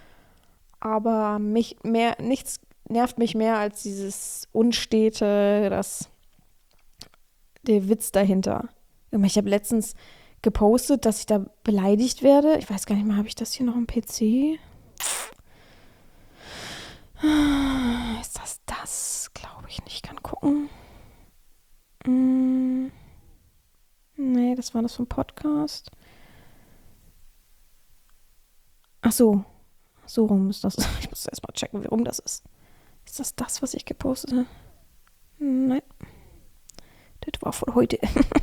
Aber mich mehr, nichts nervt mich mehr als dieses Unstete, das, der Witz dahinter. Ich habe letztens gepostet, dass ich da beleidigt werde. Ich weiß gar nicht mehr, habe ich das hier noch am P C? Ist das das? Glaube ich nicht. Ich kann gucken. Hm. Nee, das war das vom Podcast. Ach so. So rum ist das. Ich muss erst mal checken, wie rum das ist. Ist das das, was ich gepostet habe? Nein. Das war von heute.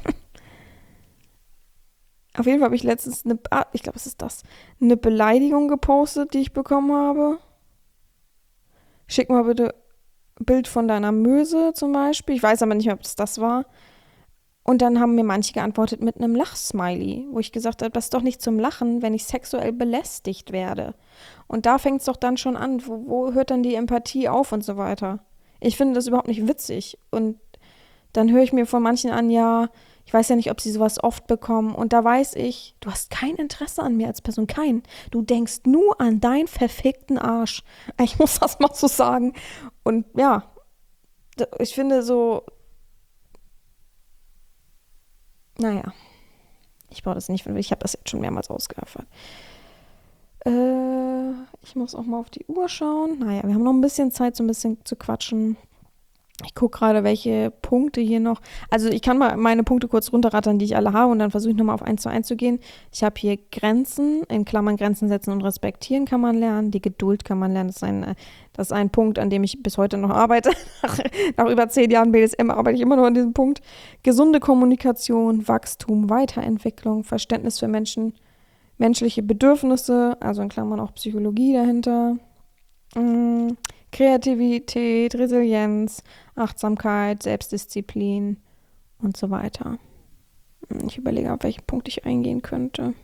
Auf jeden Fall habe ich letztens eine, ah, ich glaube, es ist das, eine Beleidigung gepostet, die ich bekommen habe. Schick mal bitte ein Bild von deiner Möse zum Beispiel. Ich weiß aber nicht mehr, ob es das war. Und dann haben mir manche geantwortet mit einem Lachsmiley, wo ich gesagt habe, das ist doch nicht zum Lachen, wenn ich sexuell belästigt werde. Und da fängt es doch dann schon an, wo, wo hört dann die Empathie auf und so weiter. Ich finde das überhaupt nicht witzig. Und dann höre ich mir von manchen an, ja, ich weiß ja nicht, ob sie sowas oft bekommen. Und da weiß ich, du hast kein Interesse an mir als Person, kein. Du denkst nur an deinen verfickten Arsch. Ich muss das mal so sagen. Und ja, ich finde so, naja, ich brauche das nicht, ich habe das jetzt schon mehrmals ausgeöffnet. Äh, ich muss auch mal auf die Uhr schauen. Naja, wir haben noch ein bisschen Zeit, so ein bisschen zu quatschen. Ich gucke gerade, welche Punkte hier noch, also ich kann mal meine Punkte kurz runterrattern, die ich alle habe und dann versuche ich nochmal auf eins zu eins zu gehen. Ich habe hier Grenzen, in Klammern Grenzen setzen und respektieren kann man lernen, die Geduld kann man lernen, das ist ein, das ist ein Punkt, an dem ich bis heute noch arbeite. nach, nach über zehn Jahren B D S M arbeite ich immer noch an diesem Punkt. Gesunde Kommunikation, Wachstum, Weiterentwicklung, Verständnis für Menschen, menschliche Bedürfnisse, also in Klammern auch Psychologie dahinter. Mhm. Kreativität, Resilienz, Achtsamkeit, Selbstdisziplin und so weiter. Ich überlege, auf welchen Punkt ich eingehen könnte.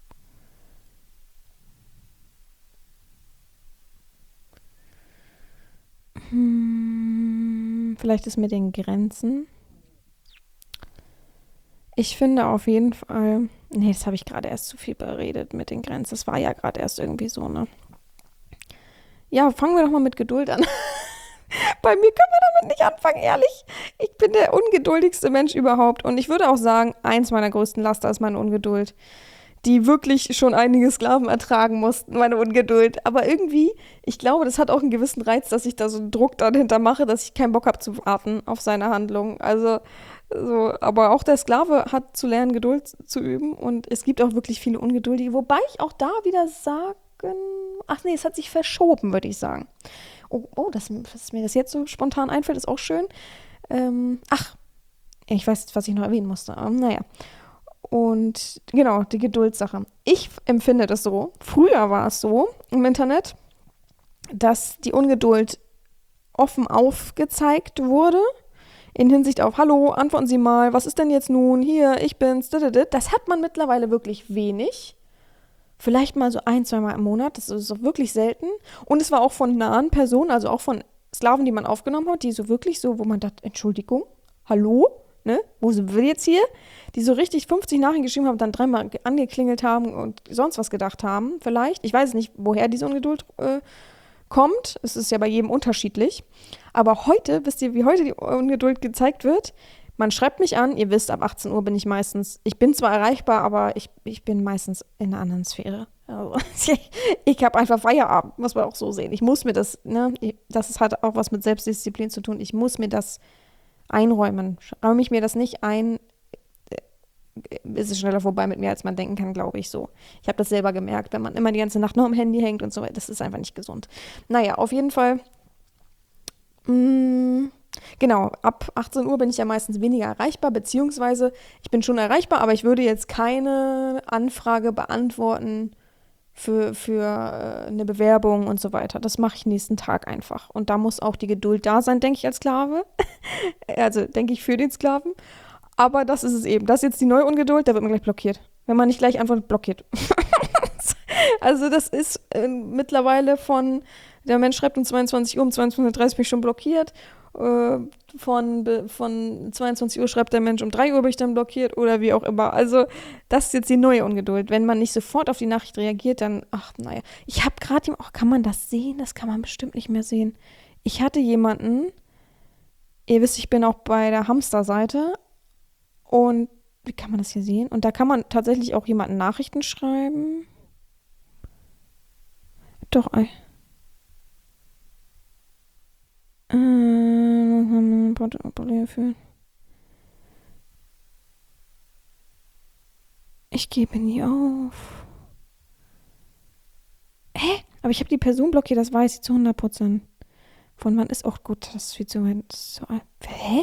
Hm, vielleicht ist mit den Grenzen. Ich finde auf jeden Fall, nee, das habe ich gerade erst zu viel beredet mit den Grenzen. Das war ja gerade erst irgendwie so, ne? Ja, fangen wir doch mal mit Geduld an. Bei mir können wir damit nicht anfangen, ehrlich. Ich bin der ungeduldigste Mensch überhaupt. Und ich würde auch sagen, eins meiner größten Laster ist meine Ungeduld. die wirklich schon einige Sklaven ertragen mussten, meine Ungeduld. Aber irgendwie, ich glaube, das hat auch einen gewissen Reiz, dass ich da so einen Druck dahinter mache, dass ich keinen Bock habe zu warten auf seine Handlung. Also, so, aber auch der Sklave hat zu lernen, Geduld zu üben. Und es gibt auch wirklich viele Ungeduldige, wobei ich auch da wieder sagen, ach nee, es hat sich verschoben, würde ich sagen. Oh, oh das, dass mir das jetzt so spontan einfällt, ist auch schön. Ähm, ach, ich weiß, was ich noch erwähnen musste. Aber naja. Und genau, die Geduldssache. Ich empfinde das so. Früher war es so im Internet, dass die Ungeduld offen aufgezeigt wurde. In Hinsicht auf, hallo, antworten Sie mal, was ist denn jetzt nun? Hier, ich bin's. Das hat man mittlerweile wirklich wenig. Vielleicht mal so ein, zwei Mal im Monat. Das ist auch wirklich selten. Und es war auch von nahen Personen, also auch von Sklaven, die man aufgenommen hat, die so wirklich so, wo man dachte, Entschuldigung, hallo? Ne? Wo sind wir jetzt hier? Die so richtig fünfzig Nachrichten geschrieben haben, dann dreimal angeklingelt haben und sonst was gedacht haben, vielleicht. Ich weiß nicht, woher diese Ungeduld äh, kommt. Es ist ja bei jedem unterschiedlich. Aber heute, wisst ihr, wie heute die Ungeduld gezeigt wird? Man schreibt mich an, ihr wisst, ab achtzehn Uhr bin ich meistens, ich bin zwar erreichbar, aber ich, ich bin meistens in einer anderen Sphäre. Also, ich ich habe einfach Feierabend, muss man auch so sehen. Ich muss mir das, ne, das hat auch was mit Selbstdisziplin zu tun, ich muss mir das einräumen. Räume ich mir das nicht ein, ist es schneller vorbei mit mir, als man denken kann, glaube ich so. Ich habe das selber gemerkt, wenn man immer die ganze Nacht nur am Handy hängt und so weiter, das ist einfach nicht gesund. Naja, auf jeden Fall, mh, genau, ab achtzehn Uhr bin ich ja meistens weniger erreichbar, beziehungsweise ich bin schon erreichbar, aber ich würde jetzt keine Anfrage beantworten für, für äh, eine Bewerbung und so weiter. Das mache ich nächsten Tag einfach. Und da muss auch die Geduld da sein, denke ich, als Sklave. Also denke ich für den Sklaven. Aber das ist es eben. Das ist jetzt die neue Ungeduld, da wird man gleich blockiert. Wenn man nicht gleich antwortet, blockiert. Also das ist äh, mittlerweile von, der Mensch schreibt um zweiundzwanzig Uhr, um zweiundzwanzig Uhr dreißig bin ich schon blockiert. Äh, von, von zweiundzwanzig Uhr schreibt der Mensch, um drei Uhr bin ich dann blockiert oder wie auch immer. Also das ist jetzt die neue Ungeduld. Wenn man nicht sofort auf die Nachricht reagiert, dann, ach naja. Ich habe gerade, ach, kann man das sehen? Das kann man bestimmt nicht mehr sehen. Ich hatte jemanden, ihr wisst, ich bin auch bei der Hamster-Seite und wie kann man das hier sehen? Und da kann man tatsächlich auch jemanden Nachrichten schreiben. Doch, ey. Äh, Portfolio führen. Ich gebe nie auf. Hä? Aber ich habe die Person blockiert, das weiß ich zu hundert Prozent. Von wann ist auch gut, das ist viel zu weit. So, hä?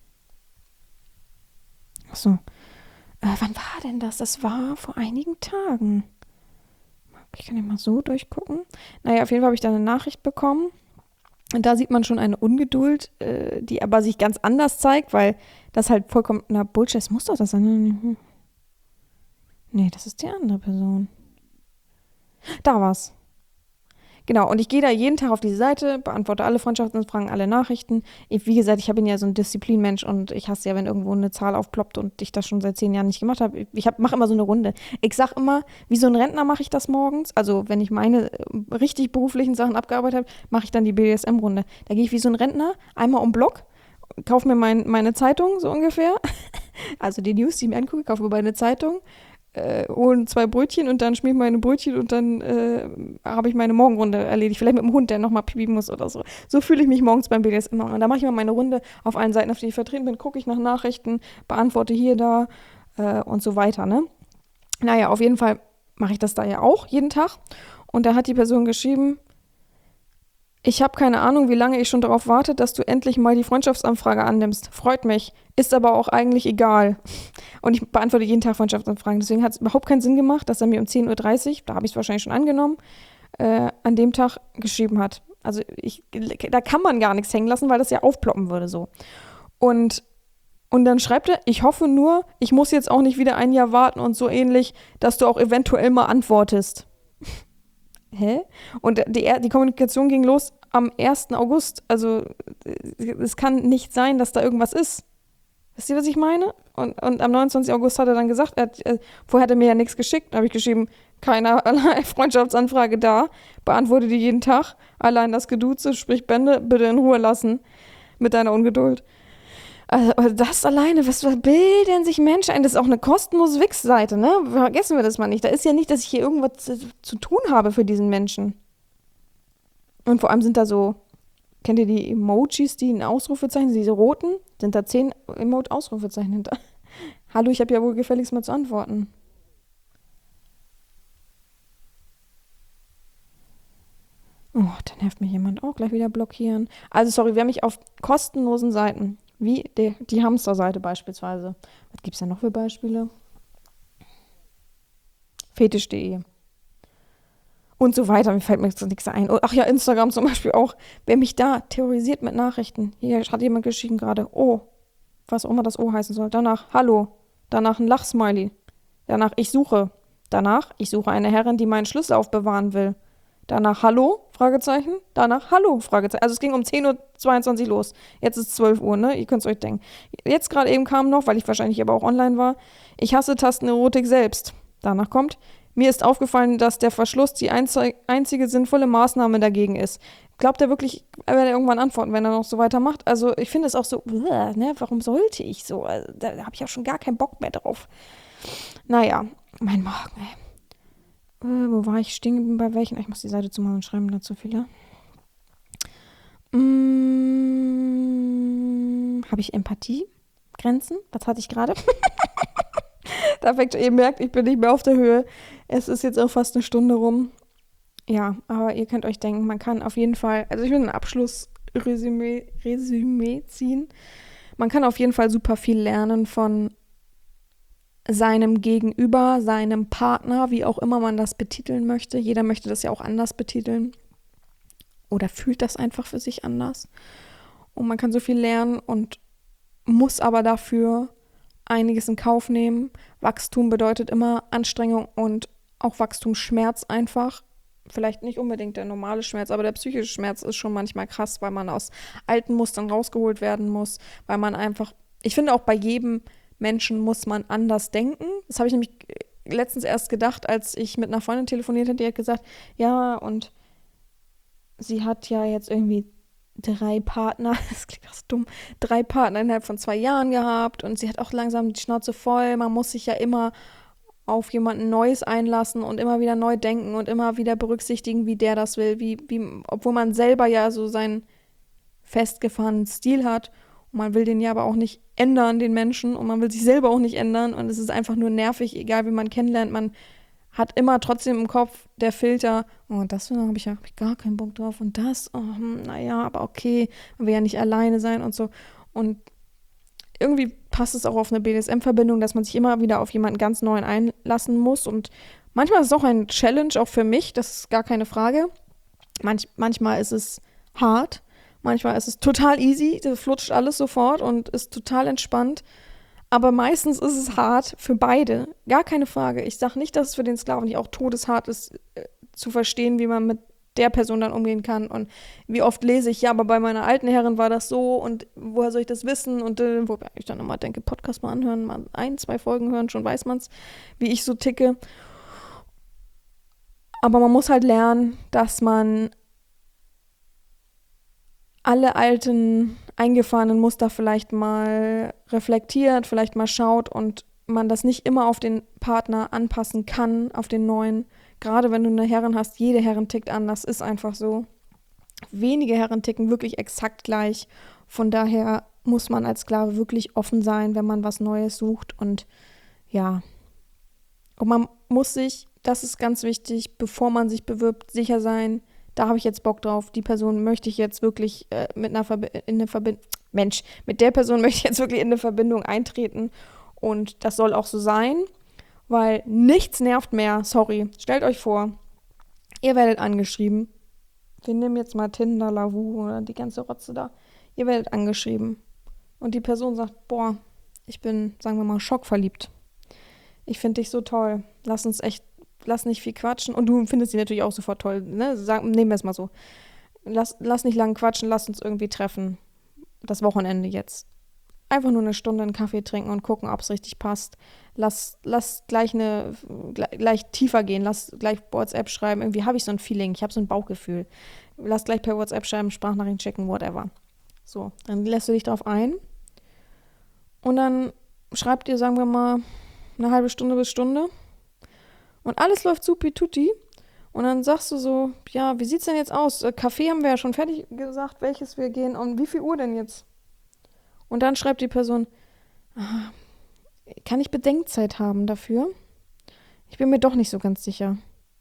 Achso. Äh, wann war denn das? Das war vor einigen Tagen. Ich kann ja mal so durchgucken. Naja, auf jeden Fall habe ich da eine Nachricht bekommen. Und da sieht man schon eine Ungeduld, äh, die aber sich ganz anders zeigt, weil das halt vollkommen, na Bullshit, das muss doch das sein. Nee, das ist die andere Person. Da war's. Genau, und ich gehe da jeden Tag auf diese Seite, beantworte alle Freundschaftsanfragen, alle Nachrichten. Ich, wie gesagt, ich bin ja so ein Disziplinmensch und ich hasse ja, wenn irgendwo eine Zahl aufploppt und ich das schon seit zehn Jahren nicht gemacht habe. Ich hab, mache immer so eine Runde. Ich sag immer, wie so ein Rentner mache ich das morgens. Also wenn ich meine richtig beruflichen Sachen abgearbeitet habe, mache ich dann die B D S M-Runde. Da gehe ich wie so ein Rentner einmal um Block, kaufe mir mein, meine Zeitung so ungefähr. Also die News, die ich mir angucke, kaufe mir meine Zeitung. Äh, holen zwei Brötchen und dann schmier ich meine Brötchen und dann äh, habe ich meine Morgenrunde erledigt. Vielleicht mit dem Hund, der nochmal pipi muss oder so. So fühle ich mich morgens beim B D S M immer. Und da mache ich mal meine Runde auf allen Seiten, auf denen ich vertreten bin, gucke ich nach Nachrichten, beantworte hier, da äh, und so weiter, ne? Naja, auf jeden Fall mache ich das da ja auch jeden Tag. Und da hat die Person geschrieben, ich habe keine Ahnung, wie lange ich schon darauf warte, dass du endlich mal die Freundschaftsanfrage annimmst. Freut mich. Ist aber auch eigentlich egal. Und ich beantworte jeden Tag Freundschaftsanfragen. Deswegen hat es überhaupt keinen Sinn gemacht, dass er mir um zehn Uhr dreißig, da habe ich es wahrscheinlich schon angenommen, äh, an dem Tag geschrieben hat. Also ich, da kann man gar nichts hängen lassen, weil das ja aufploppen würde so. Und, und dann schreibt er, ich hoffe nur, ich muss jetzt auch nicht wieder ein Jahr warten und so ähnlich, dass du auch eventuell mal antwortest. Hä? Und die, die Kommunikation ging los am ersten August. Also es kann nicht sein, dass da irgendwas ist. Wisst ihr, was ich meine? Und, und am neunundzwanzigsten August hat er dann gesagt, er hat, äh, vorher hat er mir ja nichts geschickt. Da habe ich geschrieben, keinerlei Freundschaftsanfrage da. Beantworte die jeden Tag. Allein das Geduze, sprich Bände, bitte in Ruhe lassen mit deiner Ungeduld. Also das alleine, was bilden sich Menschen ein? Das ist auch eine kostenlose Wix-Seite, ne? Vergessen wir das mal nicht. Da ist ja nicht, dass ich hier irgendwas zu, zu tun habe für diesen Menschen. Und vor allem sind da so, kennt ihr die Emojis, die ein Ausrufezeichen, diese roten? Sind da zehn Emote-Ausrufezeichen hinter? Hallo, ich habe ja wohl gefälligst mal zu antworten. Oh, dann nervt mich jemand auch gleich wieder blockieren. Also sorry, wer mich auf kostenlosen Seiten, wie die, die Hamster-Seite beispielsweise. Was gibt es da noch für Beispiele? Fetisch punkt de und so weiter. Mir fällt mir jetzt nichts ein. Ach ja, Instagram zum Beispiel auch. Wer mich da terrorisiert mit Nachrichten. Hier hat jemand geschrieben gerade, oh, was auch immer das O heißen soll. Danach, hallo. Danach ein Lachsmiley. Danach, ich suche. Danach, ich suche eine Herrin, die meinen Schlüssel aufbewahren will. Danach, hallo, Fragezeichen. Danach, hallo, Fragezeichen. Also es ging um zehn Uhr zweiundzwanzig los. Jetzt ist zwölf Uhr, ne? Ihr könnt es euch denken. Jetzt gerade eben kam noch, weil ich wahrscheinlich aber auch online war, ich hasse Tastenerotik selbst. Danach kommt, mir ist aufgefallen, dass der Verschluss die einzig, einzige sinnvolle Maßnahme dagegen ist. Glaubt er wirklich, er werde irgendwann antworten, wenn er noch so weitermacht? Also ich finde es auch so, bleh, ne? Warum sollte ich so? Also, da habe ich auch schon gar keinen Bock mehr drauf. Naja, mein Magen, ey. Äh, wo war ich stehen geblieben? Bei welchen? Ich muss die Seite zumachen und schreiben dazu viele. Mm, habe ich Empathie? Grenzen? Was hatte ich gerade? Da fängt ihr merkt, ich bin nicht mehr auf der Höhe. Es ist jetzt auch fast eine Stunde rum. Ja, aber ihr könnt euch denken, man kann auf jeden Fall, also ich will ein Abschlussresümee Resümee ziehen. Man kann auf jeden Fall super viel lernen von seinem Gegenüber, seinem Partner, wie auch immer man das betiteln möchte. Jeder möchte das ja auch anders betiteln oder fühlt das einfach für sich anders. Und man kann so viel lernen und muss aber dafür einiges in Kauf nehmen. Wachstum bedeutet immer Anstrengung und auch Wachstumsschmerz einfach. Vielleicht nicht unbedingt der normale Schmerz, aber der psychische Schmerz ist schon manchmal krass, weil man aus alten Mustern rausgeholt werden muss, weil man einfach, ich finde auch bei jedem Menschen muss man anders denken. Das habe ich nämlich letztens erst gedacht, als ich mit einer Freundin telefoniert habe, die hat gesagt, ja, und sie hat ja jetzt irgendwie drei Partner, das klingt auch so dumm, drei Partner innerhalb von zwei Jahren gehabt und sie hat auch langsam die Schnauze voll. Man muss sich ja immer auf jemanden Neues einlassen und immer wieder neu denken und immer wieder berücksichtigen, wie der das will, wie, wie, obwohl man selber ja so seinen festgefahrenen Stil hat. Und man will den ja aber auch nicht ändern, den Menschen, und man will sich selber auch nicht ändern und es ist einfach nur nervig, egal wie man kennenlernt, man hat immer trotzdem im Kopf der Filter, oh, das habe ich ja hab ich gar keinen Bock drauf und das, oh, hm, naja, aber okay, man will ja nicht alleine sein und so. Und irgendwie passt es auch auf eine B D S M-Verbindung, dass man sich immer wieder auf jemanden ganz Neuen einlassen muss und manchmal ist es auch ein Challenge, auch für mich, das ist gar keine Frage. Manch, manchmal ist es hart, manchmal ist es total easy, da flutscht alles sofort und ist total entspannt. Aber meistens ist es hart für beide, gar keine Frage. Ich sage nicht, dass es für den Sklaven nicht auch todeshart ist, äh, zu verstehen, wie man mit der Person dann umgehen kann. Und wie oft lese ich, ja, aber bei meiner alten Herrin war das so und woher soll ich das wissen? Und äh, wobei ich dann immer denke, Podcast mal anhören, mal ein, zwei Folgen hören, schon weiß man es, wie ich so ticke. Aber man muss halt lernen, dass man alle alten eingefahrenen Muster vielleicht mal reflektiert, vielleicht mal schaut und man das nicht immer auf den Partner anpassen kann, auf den neuen. Gerade wenn du eine Herrin hast, jede Herrin tickt anders, ist einfach so. Wenige Herren ticken wirklich exakt gleich. Von daher muss man als Sklave wirklich offen sein, wenn man was Neues sucht. Und ja, und man muss sich, das ist ganz wichtig, bevor man sich bewirbt, sicher sein, da habe ich jetzt Bock drauf, die Person möchte ich jetzt wirklich äh, mit einer Verbi- in eine Verbindung, Mensch, mit der Person möchte ich jetzt wirklich in eine Verbindung eintreten und das soll auch so sein, weil nichts nervt mehr, sorry, stellt euch vor, ihr werdet angeschrieben, wir nehmen jetzt mal Tinder, Lavu oder die ganze Rotze da, ihr werdet angeschrieben und die Person sagt, boah, ich bin, sagen wir mal, schockverliebt, ich finde dich so toll, lass uns echt lass nicht viel quatschen. Und du findest sie natürlich auch sofort toll, ne? Sag, nehmen wir es mal so. Lass, lass nicht lang quatschen, lass uns irgendwie treffen. Das Wochenende jetzt. Einfach nur eine Stunde einen Kaffee trinken und gucken, ob es richtig passt. Lass, lass gleich, eine, gleich, gleich tiefer gehen. Lass gleich WhatsApp schreiben. Irgendwie habe ich so ein Feeling. Ich habe so ein Bauchgefühl. Lass gleich per WhatsApp schreiben, Sprachnachrichten checken, whatever. So, dann lässt du dich darauf ein. und dann schreibt ihr, sagen wir mal, eine halbe Stunde bis Stunde und alles läuft supi-tutti und dann sagst du so, ja, wie sieht's denn jetzt aus? Äh, Kaffee haben wir ja schon fertig gesagt, welches wir gehen und wie viel Uhr denn jetzt? Und dann schreibt die Person, ah, kann ich Bedenkzeit haben dafür? Ich bin mir doch nicht so ganz sicher.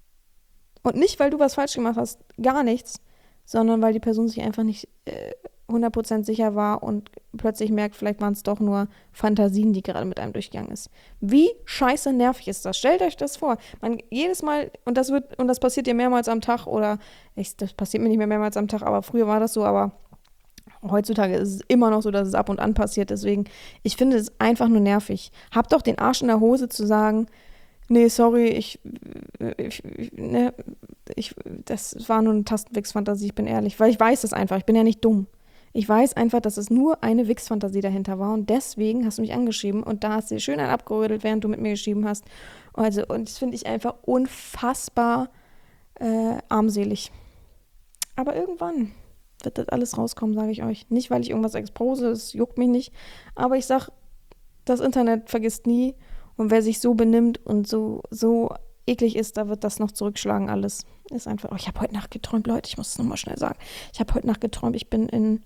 Und nicht, weil du was falsch gemacht hast, gar nichts, sondern weil die Person sich einfach nicht äh, hundert Prozent sicher war und plötzlich merkt, vielleicht waren es doch nur Fantasien, die gerade mit einem durchgegangen ist. Wie scheiße nervig ist das? Stellt euch das vor. Man, jedes Mal, und das wird, und das passiert dir mehrmals am Tag, oder ich, das passiert mir nicht mehr mehrmals am Tag, aber früher war das so, aber heutzutage ist es immer noch so, dass es ab und an passiert. Deswegen, ich finde es einfach nur nervig. Hab doch den Arsch in der Hose zu sagen, nee, sorry, ich, ich, ich, ne, ich, das war nur eine Tastenwichsfantasie, ich bin ehrlich, weil ich weiß es einfach, ich bin ja nicht dumm. Ich weiß einfach, dass es nur eine Wichsfantasie dahinter war und deswegen hast du mich angeschrieben und da hast du dir schön einen abgerödelt, während du mit mir geschrieben hast. Also, und das finde ich einfach unfassbar äh, armselig. Aber irgendwann wird das alles rauskommen, sage ich euch. Nicht, weil ich irgendwas expose, das juckt mich nicht, aber ich sag, das Internet vergisst nie. Und wer sich so benimmt und so, so eklig ist, da wird das noch zurückschlagen alles. Ist einfach, oh, ich habe heute Nacht geträumt, Leute, ich muss es nochmal schnell sagen. Ich habe heute Nacht geträumt, ich bin in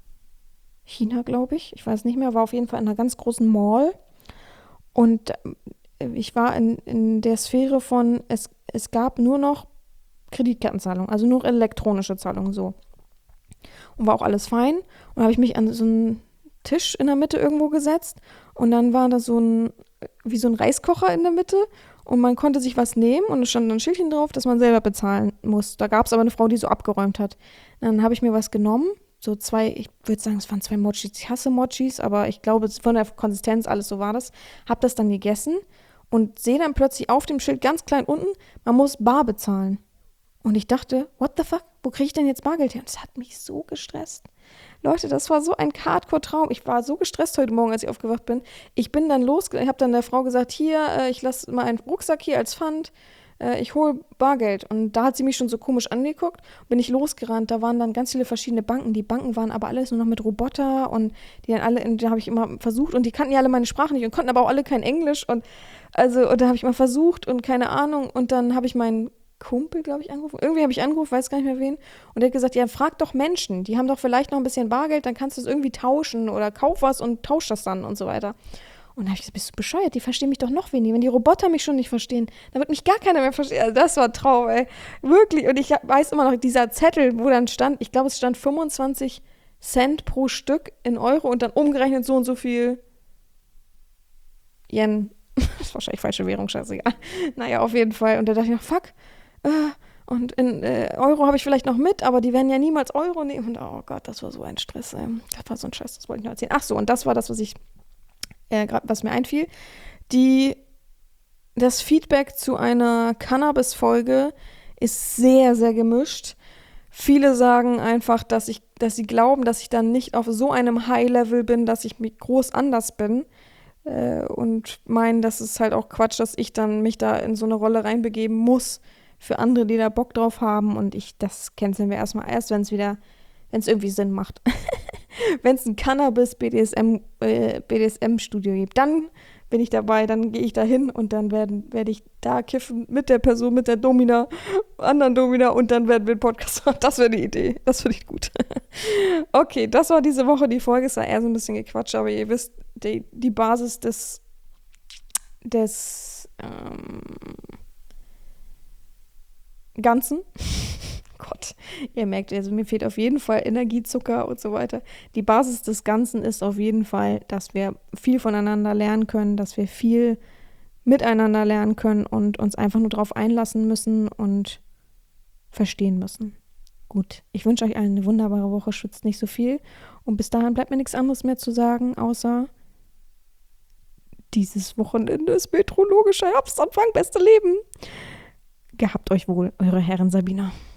China, glaube ich. Ich weiß nicht mehr, war auf jeden Fall in einer ganz großen Mall. Und ich war in, in der Sphäre von, es, es gab nur noch Kreditkartenzahlung, also nur elektronische Zahlungen so. Und war auch alles fein. Und da habe ich mich an so einen Tisch in der Mitte irgendwo gesetzt und dann war da so ein, wie so ein Reiskocher in der Mitte und man konnte sich was nehmen und es stand ein Schildchen drauf, dass man selber bezahlen muss. Da gab es aber eine Frau, die so abgeräumt hat. Dann habe ich mir was genommen, so zwei, ich würde sagen, es waren zwei Mochis. Ich hasse Mochis, aber ich glaube, von der Konsistenz alles so war das. Habe das dann gegessen und sehe dann plötzlich auf dem Schild ganz klein unten, man muss bar bezahlen. Und ich dachte, what the fuck, wo kriege ich denn jetzt Bargeld her? Und das hat mich so gestresst. Leute, das war so ein Hardcore-Traum. Ich war so gestresst heute Morgen, als ich aufgewacht bin. Ich bin dann los, ich habe dann der Frau gesagt, hier, äh, ich lasse mal einen Rucksack hier als Pfand, äh, ich hole Bargeld. Und da hat sie mich schon so komisch angeguckt, bin ich losgerannt. Da waren dann ganz viele verschiedene Banken. Die Banken waren aber alles nur noch mit Roboter und die dann alle, da habe ich immer versucht und die kannten ja alle meine Sprache nicht und konnten aber auch alle kein Englisch. Und also, und da habe ich mal versucht und keine Ahnung. Und dann habe ich meinen Kumpel, glaube ich, angerufen. Irgendwie habe ich angerufen, weiß gar nicht mehr wen. Und der hat gesagt, ja, frag doch Menschen. Die haben doch vielleicht noch ein bisschen Bargeld, dann kannst du es irgendwie tauschen oder kauf was und tausch das dann und so weiter. Und dann habe ich gesagt, bist du bescheuert? Die verstehen mich doch noch weniger. Wenn die Roboter mich schon nicht verstehen, dann wird mich gar keiner mehr verstehen. Also das war ein Traum, ey. Wirklich. Und ich weiß immer noch, dieser Zettel, wo dann stand, ich glaube, es stand fünfundzwanzig Cent pro Stück in Euro und dann umgerechnet so und so viel Yen. Das ist wahrscheinlich falsche Währung, scheißegal. Naja, auf jeden Fall. Und da dachte ich noch, fuck, und in äh, Euro habe ich vielleicht noch mit, aber die werden ja niemals Euro nehmen. Und oh Gott, das war so ein Stress. Ey. Das war so ein Scheiß, das wollte ich noch erzählen. Ach so, und das war das, was ich äh, gerade, was mir einfiel. Die, das Feedback zu einer Cannabis-Folge ist sehr, sehr gemischt. Viele sagen einfach, dass ich, dass sie glauben, dass ich dann nicht auf so einem High-Level bin, dass ich mich groß anders bin. Äh, und meinen, das ist halt auch Quatsch, dass ich dann mich da in so eine Rolle reinbegeben muss, für andere, die da Bock drauf haben. Und ich, das canceln wir erstmal erst, wenn es wieder, wenn es irgendwie Sinn macht. Wenn es ein Cannabis-B D S M, äh, B D S M-Studio gibt, dann bin ich dabei, dann gehe ich da hin und dann werden, werde ich da kiffen mit der Person, mit der Domina, anderen Domina und dann werden wir einen Podcast machen. Das wäre die Idee. Das finde ich gut. Okay, das war diese Woche die Folge. Es war eher so ein bisschen gequatscht, aber ihr wisst, die, die Basis des, des, ähm, Ganzen. Gott, ihr merkt, also mir fehlt auf jeden Fall Energie, Zucker und so weiter. Die Basis des Ganzen ist auf jeden Fall, dass wir viel voneinander lernen können, dass wir viel miteinander lernen können und uns einfach nur darauf einlassen müssen und verstehen müssen. Gut, ich wünsche euch allen eine wunderbare Woche, schwitzt nicht so viel und bis dahin bleibt mir nichts anderes mehr zu sagen, außer dieses Wochenende ist meteorologischer Herbstanfang, beste Leben. Gehabt euch wohl, eure Herren Sabina.